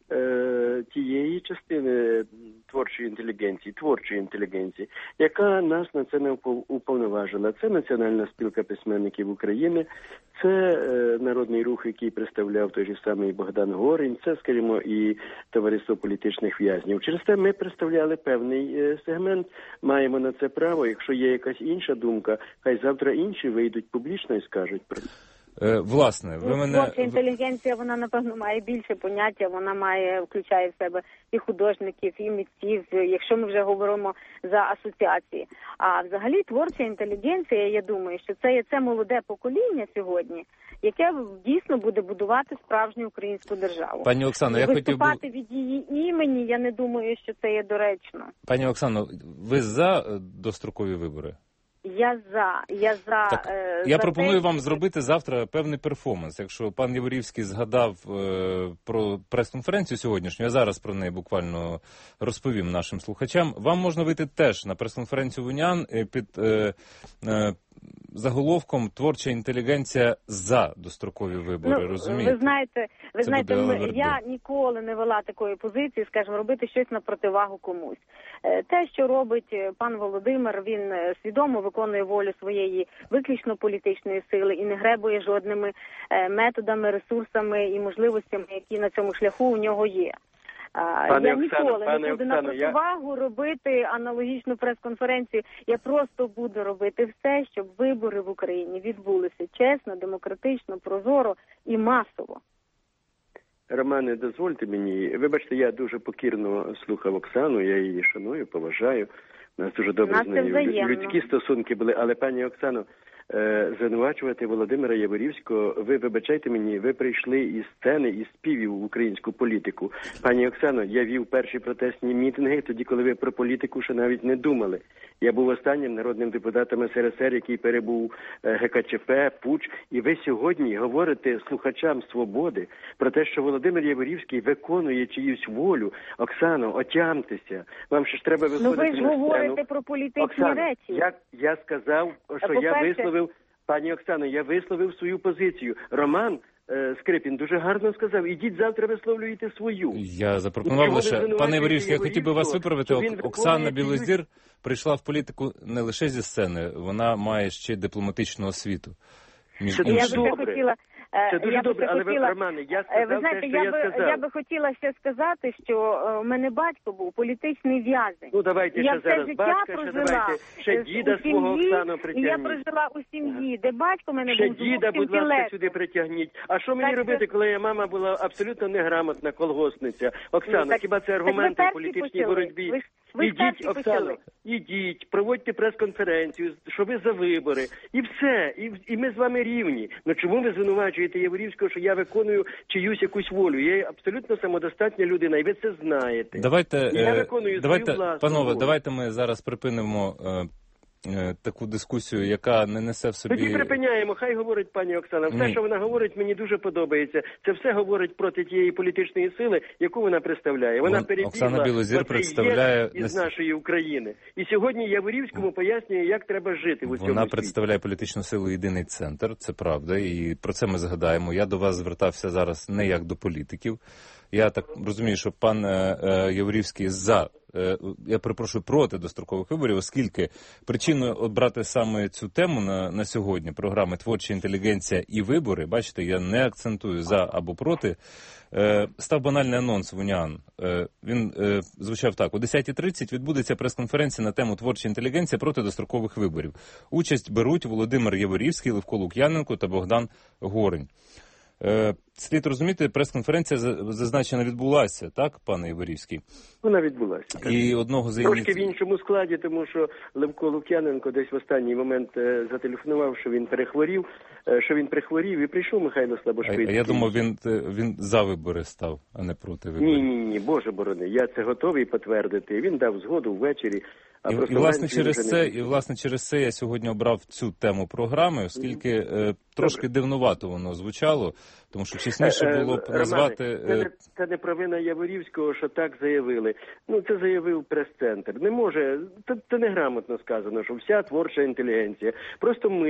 е, тієї частини творчої інтелігенції, творчої інтелігенції, яка нас на це не уповноважила. Це Національна спілка письменників України, це е, народний рух, який представляв той же самий Богдан Горень, це, скажімо, і Товариство політичних в'язнів. Через те ми представляли певний е, сегмент, маємо на це право. Якщо є якась інша думка, хай завтра інші вийдуть публічно і скажуть про це. Е, власне, ви мене... Творча інтелігенція, вона, напевно, має більше поняття, вона має, включає в себе і художників, і митців, якщо ми вже говоримо за асоціації. А взагалі творча інтелігенція, я думаю, що це є це молоде покоління сьогодні, яке дійсно буде будувати справжню українську державу. Пані Оксано, я хотів би... Виступати від її імені, я не думаю, що це є доречно. Пані Оксано, ви за дострокові вибори? Я за. Я за. Так, е, я за пропоную те, вам зробити завтра певний перформанс. Якщо пан Яворівський згадав е, про прес-конференцію сьогоднішню, я зараз про неї буквально розповім нашим слухачам. Вам можна вийти теж на прес-конференцію в УНІАН під е, е, заголовком «Творча інтелігенція за дострокові вибори». Ну, розумієте? Ви знаєте, ви Це знаєте, ми, буде я ніколи не вела такої позиції, скажімо, робити щось на противагу комусь. Те, що робить пан Володимир, він свідомо виконує волю своєї виключно політичної сили і не гребує жодними методами, ресурсами і можливостями, які на цьому шляху у нього є. Пане я Оксано, ніколи пане не буду Оксано, на противагу я... робити аналогічну прес-конференцію. Я просто буду робити все, щоб вибори в Україні відбулися чесно, демократично, прозоро і масово. Романе, дозвольте мені. Вибачте, я дуже покірно слухав Оксану, я її шаную, поважаю. У нас дуже добре з нею людські стосунки були. Але, пані Оксано, звинувачувати Володимира Яворівського, ви, вибачайте мені, ви прийшли із сцени, із співів в українську політику. Пані Оксано, я вів перші протестні мітинги, тоді, коли ви про політику ще навіть не думали. Я був останнім народним депутатом ес ер ес ер, який перебув ге ка че пе, Пуч, і ви сьогодні говорите слухачам «Свободи» про те, що Володимир Яворівський виконує чиюсь волю. Оксано, отямтеся. Вам ще ж треба виходити на сцену. Ну ви ж говорите про політичні Оксано, речі. Я, я сказав, що я висловив, пані Оксано, я висловив свою позицію. Роман е, Скрипін дуже гарно сказав, ідіть завтра висловлюєте свою. Я запропонував лише, пане Яворівський, я хотів би вас виправити. Оксана Білозір прийшла в політику не лише зі сцени, вона має ще дипломатичну освіту. Між іншим. Я би хотіла... Це дуже я добре, але хотіла... ви, Романе, я сказав ви знаєте, те, що я, я би, сказав. Я би хотіла ще сказати, що у мене батько був політичний в'язень. Ну, давайте я ще все зараз життя батька, прожила ще давайте, ще діда сім'ї, свого Оксану притягніть. Я прожила у сім'ї, де батько мене ще був діда, будь ласка, інтелектом. сюди притягніть. А що мені так, робити, коли я мама була абсолютно неграмотна колгоспниця? Оксана, ну, так, хіба це аргументи в політичній почали. боротьбі? Ви, ви ідіть, Оксано, ідіть, проводьте прес-конференцію, що ви за вибори. І все, і, і ми з вами рівні. Ну чому ви звинувачуєте Яворівського, що я виконую чиюсь якусь волю? Я є абсолютно самодостатня людина, і ви це знаєте. Давайте, я виконую давайте, свою власну панове, волю. давайте ми зараз припинимо е, е, таку дискусію, яка не несе в собі... Тоді припиняємо, хай говорить пані Оксана. Все, Ні. що вона говорить, мені дуже подобається. Це все говорить проти тієї політичної сили, яку вона представляє. Вона перебігла Оксана Білозір представляє... із нашої України. І сьогодні Яворівському пояснює, як треба жити в цьому Вона світі. представляє політичну силу «Єдиний центр», це правда, і про це ми згадаємо. Я до вас звертався зараз не як до політиків. Я так розумію, що пан е, е, Яворівський за, е, я перепрошую, проти дострокових виборів, оскільки причиною обрати саме цю тему на, на сьогодні, програми «Творча інтелігенція і вибори», бачите, я не акцентую за або проти, е, став банальний анонс в УНІАН. Е, він е, звучав так: о десята тридцять відбудеться прес-конференція на тему «Творча інтелігенція проти дострокових виборів». Участь беруть Володимир Яворівський, Левко Лук'яненко та Богдан Горень. Е, слід розуміти, прес-конференція зазначена відбулася, так, пане Яворівський? Вона відбулася. Так. І одного з Трошки в іншому складі, тому що Левко Лук'яненко десь в останній момент е, зателефонував, що він перехворів, е, що він прихворів і прийшов Михайло Слабошвидський. А я думав, він, він за вибори став, а не проти виборів. Ні, ні, ні, Боже борони, я це готовий підтвердити. Він дав згоду ввечері. А і, і, власне, через це, і, власне, через це я сьогодні обрав цю тему програми, оскільки е, трошки дивнувато воно звучало, тому що чесніше було б назвати... Романе, це, не, це не провина Яворівського, що так заявили. Ну, це заявив прес-центр. Не може, це, це неграмотно сказано, що вся творча інтелігенція. Просто ми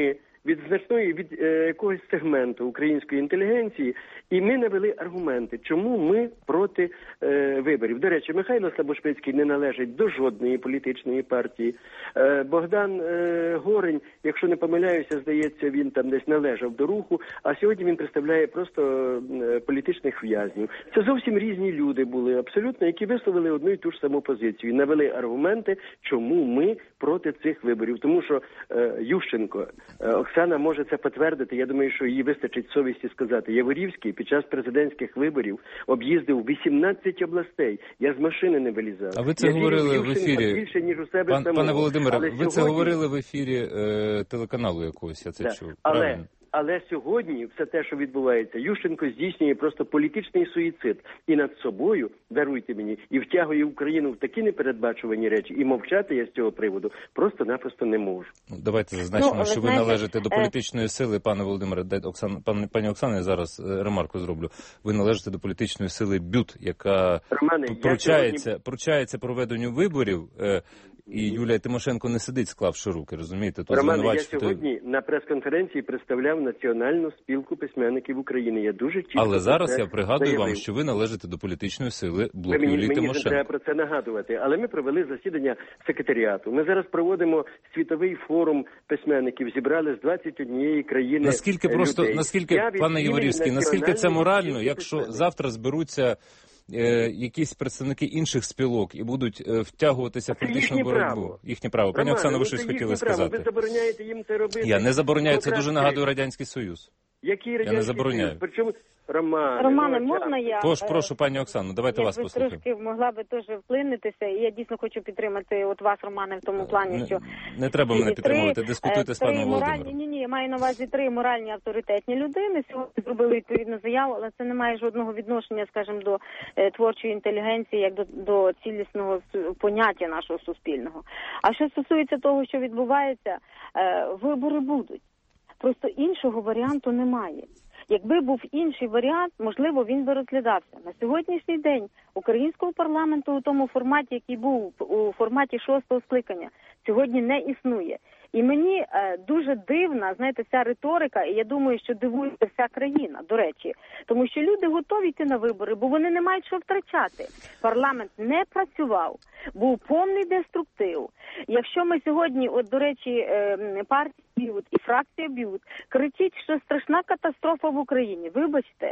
від значної, від е, якогось сегменту української інтелігенції, і ми навели аргументи, чому ми проти е, виборів. До речі, Михайло Слабошпицький не належить до жодної політичної партії. Е, Богдан е, Горень, якщо не помиляюся, здається, він там десь належав до руху, а сьогодні він представляє просто е, політичних в'язнів. Це зовсім різні люди були, абсолютно, які висловили одну і ту ж саму позицію, і навели аргументи, чому ми проти цих виборів. Тому що е, Ющенко, е, Оксана може це підтвердити, я думаю, що їй вистачить совісті сказати. Яворівський під час президентських виборів об'їздив вісімнадцять областей. Я з машини не вилізав. А ви це я говорили в ефірі, більше, ніж у себе Пан, самого. Пане Володимире, Але ви сьогодні... це говорили в ефірі е, телеканалу якогось, я це да. чув. Але... Правильно? Але сьогодні все те, що відбувається, Ющенко здійснює просто політичний суїцид і над собою, даруйте мені, і втягує Україну в такі непередбачувані речі, і мовчати я з цього приводу просто-напросто не можу. Давайте зазначимо, ну, що ви знаєте, належите до політичної сили, пане Володимире, дайте Оксан, пан, пані Оксана, я зараз ремарку зроблю. Ви належите до політичної сили БЮТ, яка Романе, пручається, сьогодні... пручається проведенню виборів. Е, І Юлія Тимошенко не сидить, склавши руки, розумієте? Тут Романе, звинувачувати... я сьогодні на прес-конференції представляв Національну спілку письменників України. Я дуже чітко Але зараз я пригадую заявив. вам, що ви належите до політичної сили блоку мені, Юлії мені Тимошенко. Мені не треба про це нагадувати. Але ми провели засідання секретаріату. Ми зараз проводимо світовий форум письменників. Зібрали з двадцять однієї країни Наскільки людей. просто, наскільки, я пане Яворівський, наскільки це морально, якщо письменників. завтра зберуться Е, якісь представники інших спілок і будуть е, втягуватися в політичну боротьбу. Право. Їхнє право. Пані Романе, Оксано, ви ну, щось це хотіли право. сказати. Ви забороняєте їм це робити. Я не забороняю, це Покраще. дуже нагадує Радянський Союз. Який Я Радянський не забороняю. Союз? Причому, Романе, Романе, ну, можна я? Тож, прошу, пані Оксано, давайте я вас послухаємо. трошки могла би теж вплинутися, і я дійсно хочу підтримати от вас, Романе, в тому плані, не, що... Не треба мене підтримувати, дискутуйте з паном Володимиром. Ні, ні, я маю на увазі три моральні авторитетні людини, сьогодні зробили відповідну заяву, але це не має жодного відношення, скажімо, до е, творчої інтелігенції, як до, до цілісного поняття нашого суспільного. А що стосується того, що відбувається, е, вибори будуть. Просто іншого варіанту немає. Якби був інший варіант, можливо, він би розглядався. На сьогоднішній день українського парламенту у тому форматі, який був у форматі шостого скликання, сьогодні не існує. І мені е, дуже дивна, знаєте, ця риторика, і я думаю, що дивується вся країна, до речі. Тому що люди готові йти на вибори, бо вони не мають що втрачати. Парламент не працював, був повний деструктив. Якщо ми сьогодні, от, до речі, е, партія БЮТ і фракція БЮТ кричить, що страшна катастрофа в Україні, вибачте,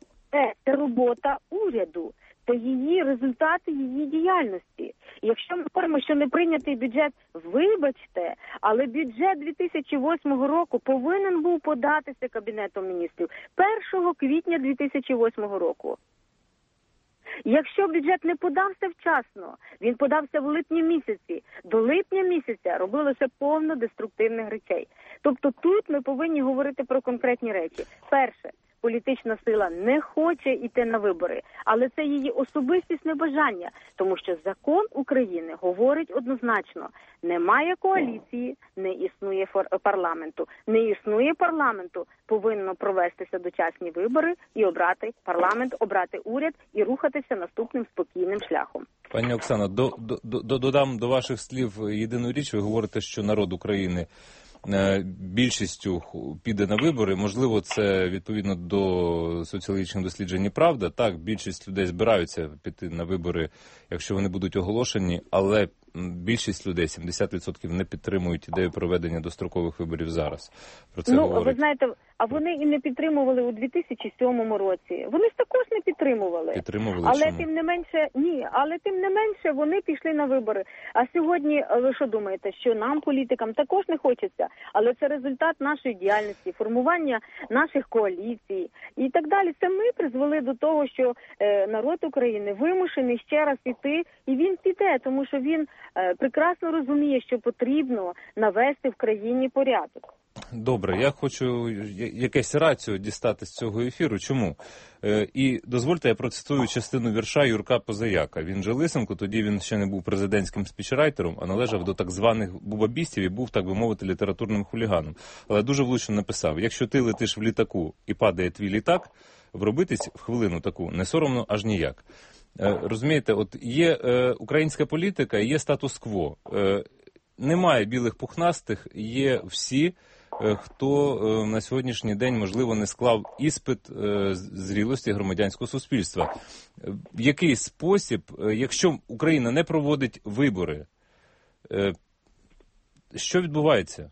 це робота уряду. Це її результати, її діяльності. І якщо ми говоримо, що не прийнятий бюджет, вибачте, але бюджет дві тисячі восьмого року повинен був податися Кабінетом міністрів першого квітня дві тисячі восьмого року. Якщо бюджет не подався вчасно, він подався в липні місяці. До липня місяця робилося повно деструктивних речей. Тобто тут ми повинні говорити про конкретні речі. Перше. Політична сила не хоче йти на вибори, але це її особистісне бажання, тому що закон України говорить однозначно, немає коаліції, не існує парламенту. Не існує парламенту, повинно провестися дочасні вибори і обрати парламент, обрати уряд і рухатися наступним спокійним шляхом. Пані Оксано, до, до, до, додам до ваших слів єдину річ, ви говорите, що народ України більшістю піде на вибори. Можливо, це відповідно до соціологічних досліджень правда. Так, більшість людей збираються піти на вибори, якщо вони будуть оголошені, але більшість людей, сімдесят відсотків, не підтримують ідею проведення дострокових виборів зараз. Про це ну, говорять. Ви знаєте, а вони і не підтримували у дві тисячі сьомому році. Вони ж також не підтримували. Підтримували але чому? тим не менше, ні, але тим не менше вони пішли на вибори. А сьогодні, ви що думаєте, що нам, політикам, також не хочеться, але це результат нашої діяльності, формування наших коаліцій і так далі. Це ми призвели до того, що е, народ України вимушений ще раз іти, і він піде, тому що він е, прекрасно розуміє, що потрібно навести в країні порядок. Добре, я хочу якесь рацію дістати з цього ефіру. Чому? Е, і дозвольте, я процитую частину вірша Юрка Позаяка. Він же Лисенко, тоді він ще не був президентським спічрайтером, а належав до так званих бубабістів і був, так би мовити, літературним хуліганом. Але дуже влучно написав: якщо ти летиш в літаку і падає твій літак, вробитись в хвилину таку не соромно аж ніяк. Е, розумієте, от є е, українська політика і є статус-кво. Е, немає білих пухнастих, є всі. хто на сьогоднішній день, можливо, не склав іспит зрілості громадянського суспільства. В який спосіб, якщо Україна не проводить вибори, що відбувається?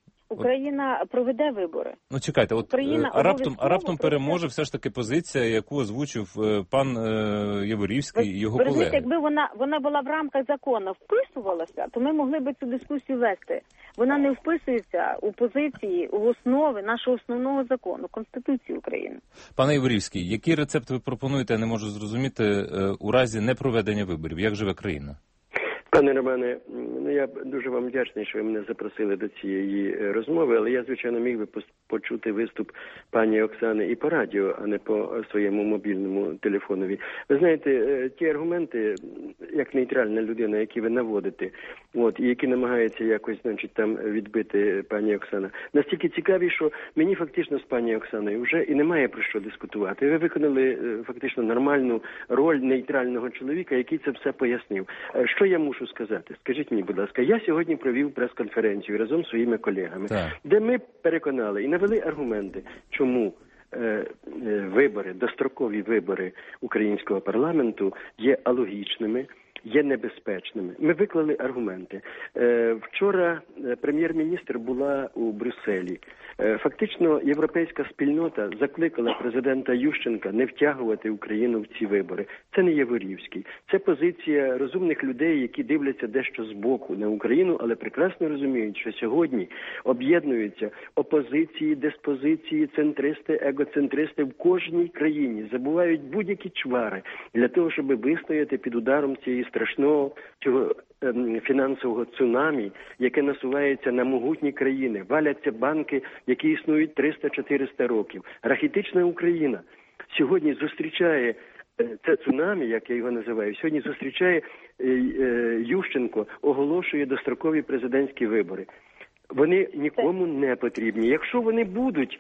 Україна проведе вибори. Ну, чекайте, от Україна а раптом, а раптом про переможе все ж таки позиція, яку озвучив пан Яворівський і його ви колеги. розумієте, якби вона, вона була в рамках закону вписувалася, то ми могли б цю дискусію вести. Вона не вписується у позиції, у основи нашого основного закону, Конституції України. Пане Яворівський, який рецепт ви пропонуєте, я не можу зрозуміти, у разі непроведення виборів? Як живе країна? Пане Романе, ну я дуже вам вдячний, що ви мене запросили до цієї розмови, але я, звичайно, міг би почути виступ пані Оксани і по радіо, а не по своєму мобільному телефонові. Ви знаєте, ті аргументи, як нейтральна людина, які ви наводите, от, і які намагаються якось, значить, там відбити пані Оксана, настільки цікаві, що мені фактично з пані Оксаною вже і немає про що дискутувати. Ви виконали фактично нормальну роль нейтрального чоловіка, який це все пояснив. Що я мушу сказати? Скажіть мені, будь ласка, я сьогодні провів прес-конференцію разом з своїми колегами, так, де ми переконали і навели аргументи, чому е, е, вибори, дострокові вибори українського парламенту є алогічними, є небезпечними. Ми виклали аргументи. Е, вчора прем'єр-міністр була у Брюсселі. Е, фактично, європейська спільнота закликала президента Ющенка не втягувати Україну в ці вибори. Це не Яворівський. Це позиція розумних людей, які дивляться дещо збоку на Україну, але прекрасно розуміють, що сьогодні об'єднуються опозиції, диспозиції, центристи, егоцентристи в кожній країні. Забувають будь-які чвари для того, щоб вистояти під ударом цієї страшного цього ем, фінансового цунамі, яке насувається на могутні країни. Валяться банки, які існують триста-чотириста років. Рахітична Україна сьогодні зустрічає е, це цунамі, як я його називаю, сьогодні зустрічає е, е, Ющенко, оголошує дострокові президентські вибори. Вони нікому не потрібні. Якщо вони будуть,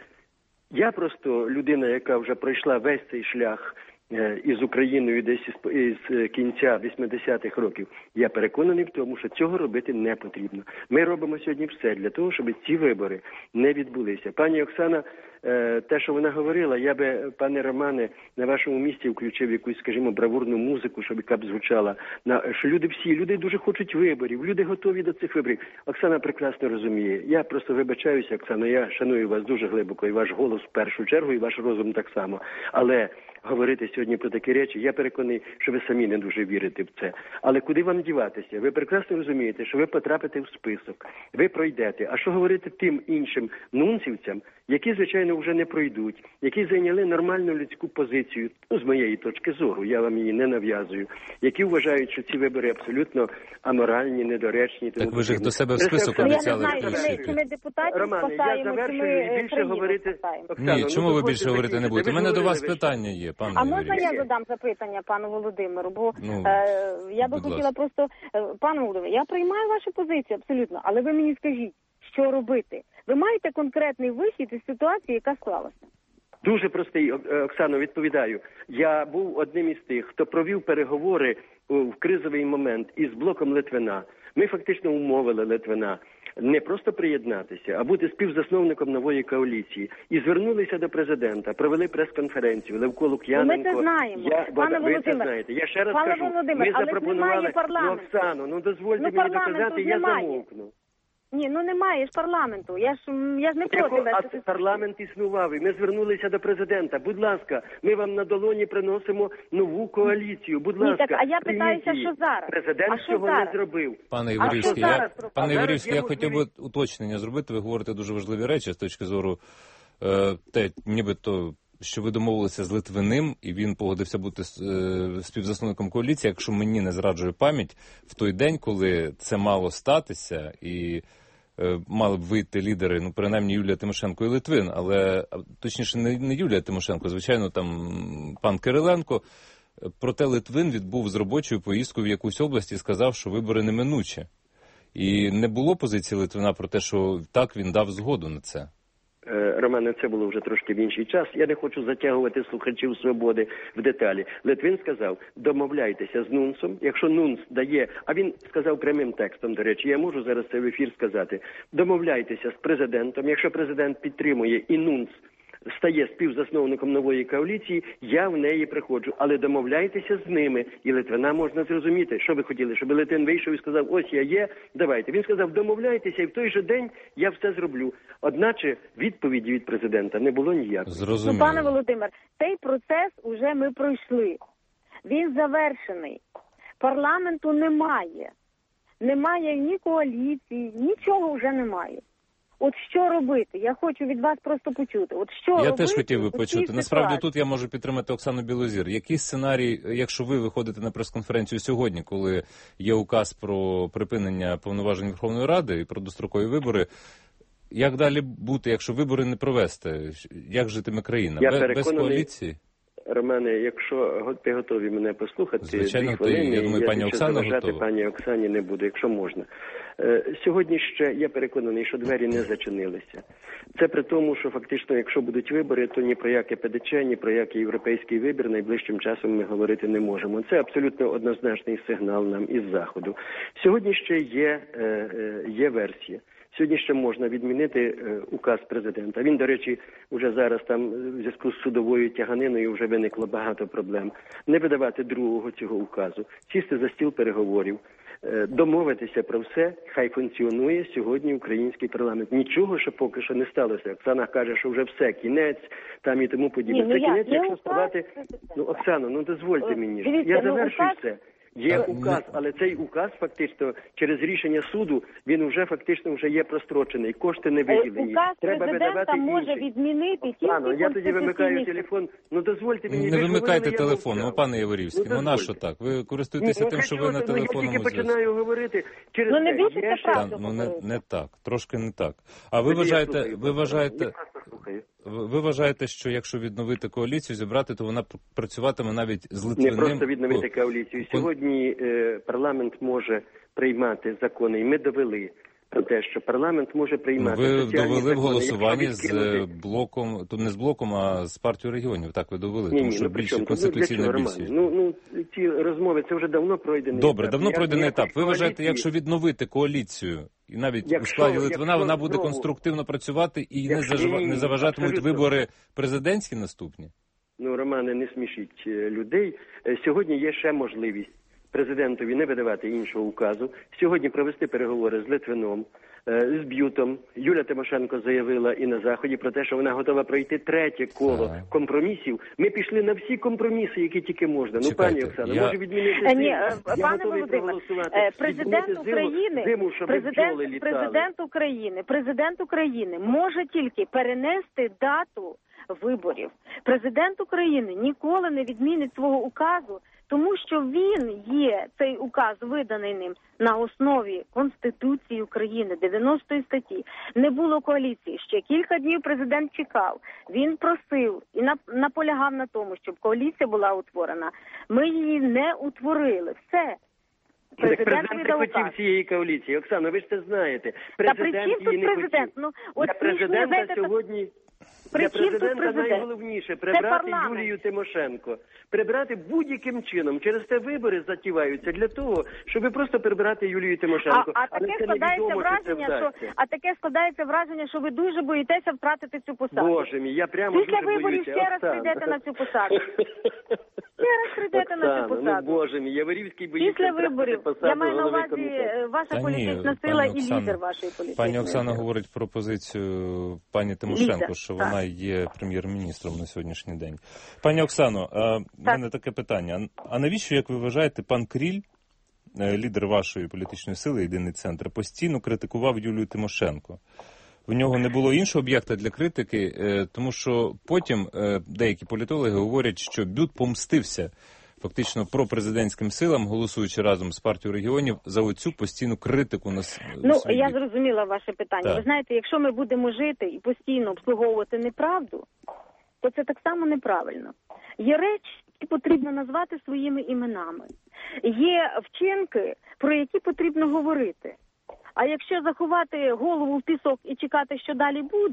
я просто людина, яка вже пройшла весь цей шлях із Україною десь із, із кінця вісімдесятих років, я переконаний в тому, що цього робити не потрібно. Ми робимо сьогодні все для того, щоб ці вибори не відбулися. Пані Оксана, те, що вона говорила, я би, пане Романе, на вашому місці включив якусь, скажімо, бравурну музику, щоб яка б звучала, що люди всі, люди дуже хочуть виборів, люди готові до цих виборів. Оксана прекрасно розуміє. Я просто вибачаюся, Оксана, я шаную вас дуже глибоко, і ваш голос в першу чергу, і ваш розум так само. Але говорити сьогодні про такі речі, я переконаний, що ви самі не дуже вірите в це. Але куди вам діватися? Ви прекрасно розумієте, що ви потрапите в список, ви пройдете. А що говорити тим іншим нунцівцям, які, звичайно, вже не пройдуть, які зайняли нормальну людську позицію, ну, з моєї точки зору, я вам її не нав'язую, які вважають, що ці вибори абсолютно аморальні, недоречні. Так ви ж їх до себе в список обіцяли включити. Ми депутатів Романе, я завершую, і більше говорити... Оксано, Ні, чому ну, ви більше говорити не будете? У мене до вас питання є, пане А можна я задам запитання пану Володимиру? Бо ну, е, я би хотіла ласка. просто... Е, пане Володимир, я приймаю вашу позицію абсолютно, але ви мені скажіть, що робити? Ви маєте конкретний вихід із ситуації, яка склалася? Дуже простий, Оксано, відповідаю. Я був одним із тих, хто провів переговори в кризовий момент із блоком Литвина. Ми фактично умовили Литвина не просто приєднатися, а бути співзасновником нової коаліції. І звернулися до президента, провели прес-конференцію. Левко Лук'яненко. Ми це знаємо. Я, Пане ви Володимир, це знаєте. Я ще раз Пане кажу, Володимир, ми запропонували... Ну, Оксано, ну дозвольте ну, мені доказати, я замовкну. Ні, ну немає ж парламенту. Я ж я ж не проти. А це парламент існував, і ми звернулися до президента. Будь ласка, ми вам на долоні приносимо нову коаліцію. Будь ласка, Ні, так, а я питаюся, що зараз? Президент а що цього зараз? не зробив. Пане Яворівський, я, пане Яворівський, я хотів би уточнення зробити. Ви говорите дуже важливі речі з точки зору е, те, нібито, що ви домовилися з Литвиним, і він погодився бути е, співзасновником коаліції. Якщо мені не зраджує пам'ять, в той день, коли це мало статися, і е, мали б вийти лідери, ну, принаймні, Юлія Тимошенко і Литвин, але, точніше, не, не Юлія Тимошенко, звичайно, там пан Кириленко. Проте Литвин відбув з робочою поїздкою в якусь область і сказав, що вибори неминучі. І не було позиції Литвина про те, що так, він дав згоду на це. Романе, це було вже трошки в інший час. Я не хочу затягувати слухачів «Свободи» в деталі. Литвин сказав, домовляйтеся з Нунцом. Якщо Нунц дає, а він сказав прямим текстом, до речі, я можу зараз це в ефір сказати, домовляйтеся з президентом. Якщо президент підтримує і Нунц стає співзасновником нової коаліції, я в неї приходжу. Але домовляйтеся з ними. І Литвина можна зрозуміти, що ви хотіли, щоб Литвин вийшов і сказав, ось я є, давайте. Він сказав, домовляйтеся, і в той же день я все зроблю. Одначе відповіді від президента не було ніякої. Ну, пане Володимир, цей процес уже ми пройшли. Він завершений. Парламенту немає. Немає ні коаліції, нічого вже немає. От що робити? Я хочу від вас просто почути. От що я робити? теж хотів би почути. Насправді ситуації? тут я можу підтримати Оксану Білозір. Який сценарій, якщо ви виходите на прес-конференцію сьогодні, коли є указ про припинення повноважень Верховної Ради і про дострокові вибори, як далі бути, якщо вибори не провести? Як житиме країна? Я Без, без коаліції? Романе, якщо ти готові мене послухати, звичайно, дві хвилини, ти, я думаю, я пані Оксана готова. Пані Оксані не буду, якщо можна. Е, сьогодні ще я переконаний, що двері не зачинилися. Це при тому, що фактично, якщо будуть вибори, то ні про яке ПДЧ, ні про який європейський вибір найближчим часом ми говорити не можемо. Це абсолютно однозначний сигнал нам із Заходу. Сьогодні ще є, е, е, є версія. Сьогодні ще можна відмінити е, указ президента. Він, до речі, вже зараз там в зв'язку з судовою тяганиною вже виникло багато проблем. Не видавати другого цього указу, сісти за стіл переговорів, е, домовитися про все, хай функціонує сьогодні український парламент. Нічого, що поки що не сталося. Оксана каже, що вже все, кінець, там і тому подібне. Ні, ну це я, кінець, я якщо указ... сказати... Ну, Оксано, ну дозвольте мені. Дивіться, я ну, завершую указ... все. Є указ, але цей указ фактично через рішення суду, він вже фактично вже є прострочений, кошти не виділені. Указ Треба президента може інший. відмінити тільки Оксано, я тоді вимикаю конституційний... телефон. Ну дозвольте мені. Не ви вимикайте говорили, телефон, ну пане Яворівський, ну, ну на що так? Ви користуєтеся ну, тим, що ви на телефонному зв'язку. Я тільки зв'язку. починаю говорити через ну, не те. більше Є це правда. Ну не, не так, трошки не так. А ви Тоді вважаєте, слухаю, ви вважаєте, слухаю. ви вважаєте, що якщо відновити коаліцію, зібрати, то вона працюватиме навіть з Литвиним? Не просто відновити коаліцію. Сьогодні е, парламент може приймати закони, і ми довели про те, що парламент може приймати ви соціальні довели закони, в голосуванні якщо з відкинути... блоком, то не з блоком, а з партією регіонів. Так ви довели, Ні, тому ні, що ну, більше ну, конституційна більшість. Ну, ну, ці розмови, це вже давно пройдений Добре, етап. давно Я, пройдений я етап. Ви вважаєте, коаліції... якщо відновити коаліцію, і навіть Якщо, у складі Литвина, якщо вона буде знову... конструктивно працювати і Якщо... не, зажива... ні, ні, не заважатимуть абсолютно. вибори президентські наступні? Ну, Романе, не смішіть людей. Сьогодні є ще можливість президентові не видавати іншого указу. Сьогодні провести переговори з Литвином, з Б'ютом. Юля Тимошенко заявила і на Заході про те, що вона готова пройти третє коло ага. компромісів. Ми пішли на всі компроміси, які тільки можна. Чекайте, ну, пані Оксана, я... може відмінити зиму. Ні, я пане Володимир, президент України, зиму, президент, президент України, президент України може тільки перенести дату виборів. Президент України ніколи не відмінить свого указу, тому що він є, цей указ виданий ним на основі Конституції України, дев'яностої статті. Не було коаліції. Ще кілька днів президент чекав. Він просив і наполягав на тому, щоб коаліція була утворена. Ми її не утворили. Все. Президент, президент не хотів цієї коаліції. Оксано, ви ж це знаєте. Президент Та при чим тут президент? Ну, от Для президента знаєте, сьогодні... Для президента президент? найголовніше прибрати Юлію Тимошенко. Прибрати будь-яким чином. Через те вибори затіваються для того, щоб просто прибрати Юлію Тимошенко. А, а таке складається враження, що а таке складається враження, що ви дуже боїтеся втратити цю посаду. Боже мій, я прямо Після дуже виборів боюся. ще раз прийдете на цю посаду. Ще раз прийдете на цю посаду. Ну, Боже мій, Яворівський боїться. Після виборів. Я маю на увазі ваша політична сила і лідер вашої політичної. Пані Оксана говорить про позицію пані Тимошенко, що вона є прем'єр-міністром на сьогоднішній день. Пані Оксано, в мене таке питання. А навіщо, як ви вважаєте, пан Кріль, лідер вашої політичної сили, Єдиний центр, постійно критикував Юлію Тимошенко? В нього не було іншого об'єкта для критики, тому що потім деякі політологи говорять, що Бют помстився фактично пропрезидентським силам, голосуючи разом з партією регіонів, за оцю постійну критику на Ну, свій я бік. зрозуміла ваше питання. Так. Ви знаєте, якщо ми будемо жити і постійно обслуговувати неправду, то це так само неправильно. Є речі, які потрібно назвати своїми іменами. Є вчинки, про які потрібно говорити. А якщо заховати голову в пісок і чекати, що далі буде,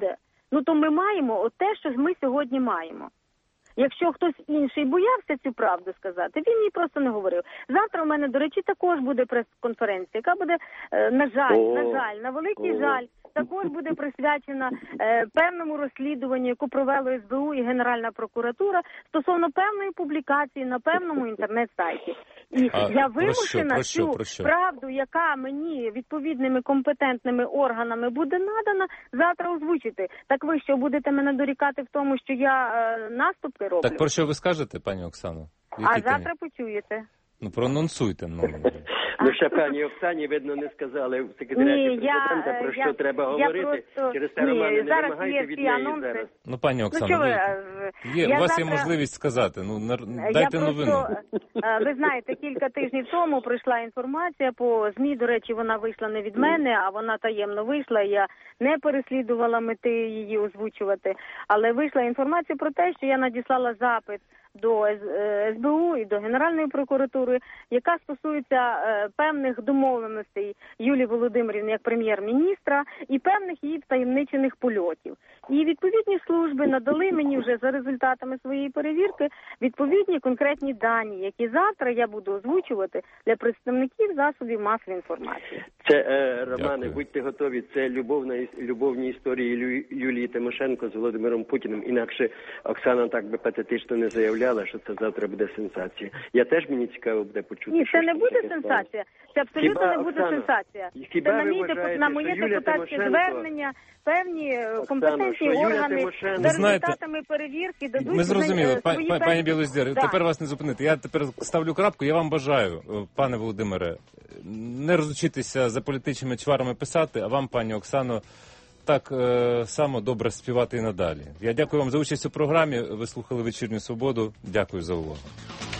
Ну то ми маємо от те, що ми сьогодні маємо. Якщо хтось інший боявся цю правду сказати, він їй просто не говорив. Завтра у мене, до речі, також буде прес-конференція, яка буде, на жаль, О, на жаль, на великий о. жаль, також буде присвячена е, певному розслідуванню, яку провело ес бе у і Генеральна прокуратура стосовно певної публікації на певному інтернет-сайті. І А я про що, вимушена про що, цю про що? правду, яка мені відповідними компетентними органами буде надана, завтра озвучити. Так ви що, будете мене дорікати в тому, що я е, наступки роблю? Так про що ви скажете, пані Оксано? А Які завтра темі? почуєте. Ну, проанонсуйте. Ну. Ну, ще пані Оксані, видно, не сказали в секретаріаті Ні, я, президента, про що я, треба я говорити. просто... Через це, Ні, Романе, не зараз вимагайте є від всі неї анонси. зараз. Ну, пані Ну, Оксано, що ви, ви... е, є, я у вас завтра... є можливість сказати. Ну, нар... Я дайте просто, новину. е, ви знаєте, кілька тижнів тому прийшла інформація по ЗМІ, до речі, вона вийшла не від мене, а вона таємно вийшла, я не переслідувала мети її озвучувати, але вийшла інформація про те, що я надіслала запит до ес бе у і до Генеральної прокуратури, яка стосується е, певних домовленостей Юлії Володимирівни як прем'єр-міністра і певних її втаємничених польотів. І відповідні служби надали мені вже за результатами своєї перевірки відповідні конкретні дані, які завтра я буду озвучувати для представників засобів масової інформації. Це, е, Романе, Дякую. будьте готові, це любовна, іс- любовні історії Лю- Юлії Тимошенко з Володимиром Путіним. Інакше Оксана так би патетично не заявляла, що це завтра буде сенсація. Я теж, мені цікаво буде почути. Ні, що це ж не там буде таке сенсація. сталося. Це абсолютно Хіба, не буде Оксано, сенсація. хіба Це на, ви мій, вважаєте, на моє що Юлія депутатське Тимошенко- звернення певні Оксано, компетентні що Юлія органи Тимошенко- за Ви знаєте, результатами перевірки дадуть Ми зрозуміли, е, па- свої па- певні- пані Білоздір, Да. тепер вас не зупинити. Я тепер ставлю крапку. Я вам бажаю, е, пане Володимире, не розучитися за політичними чварами писати, а вам, пані Оксано, так е, само добре співати і надалі. Я дякую вам за участь у програмі. Ви слухали «Вечірню свободу». Дякую за увагу.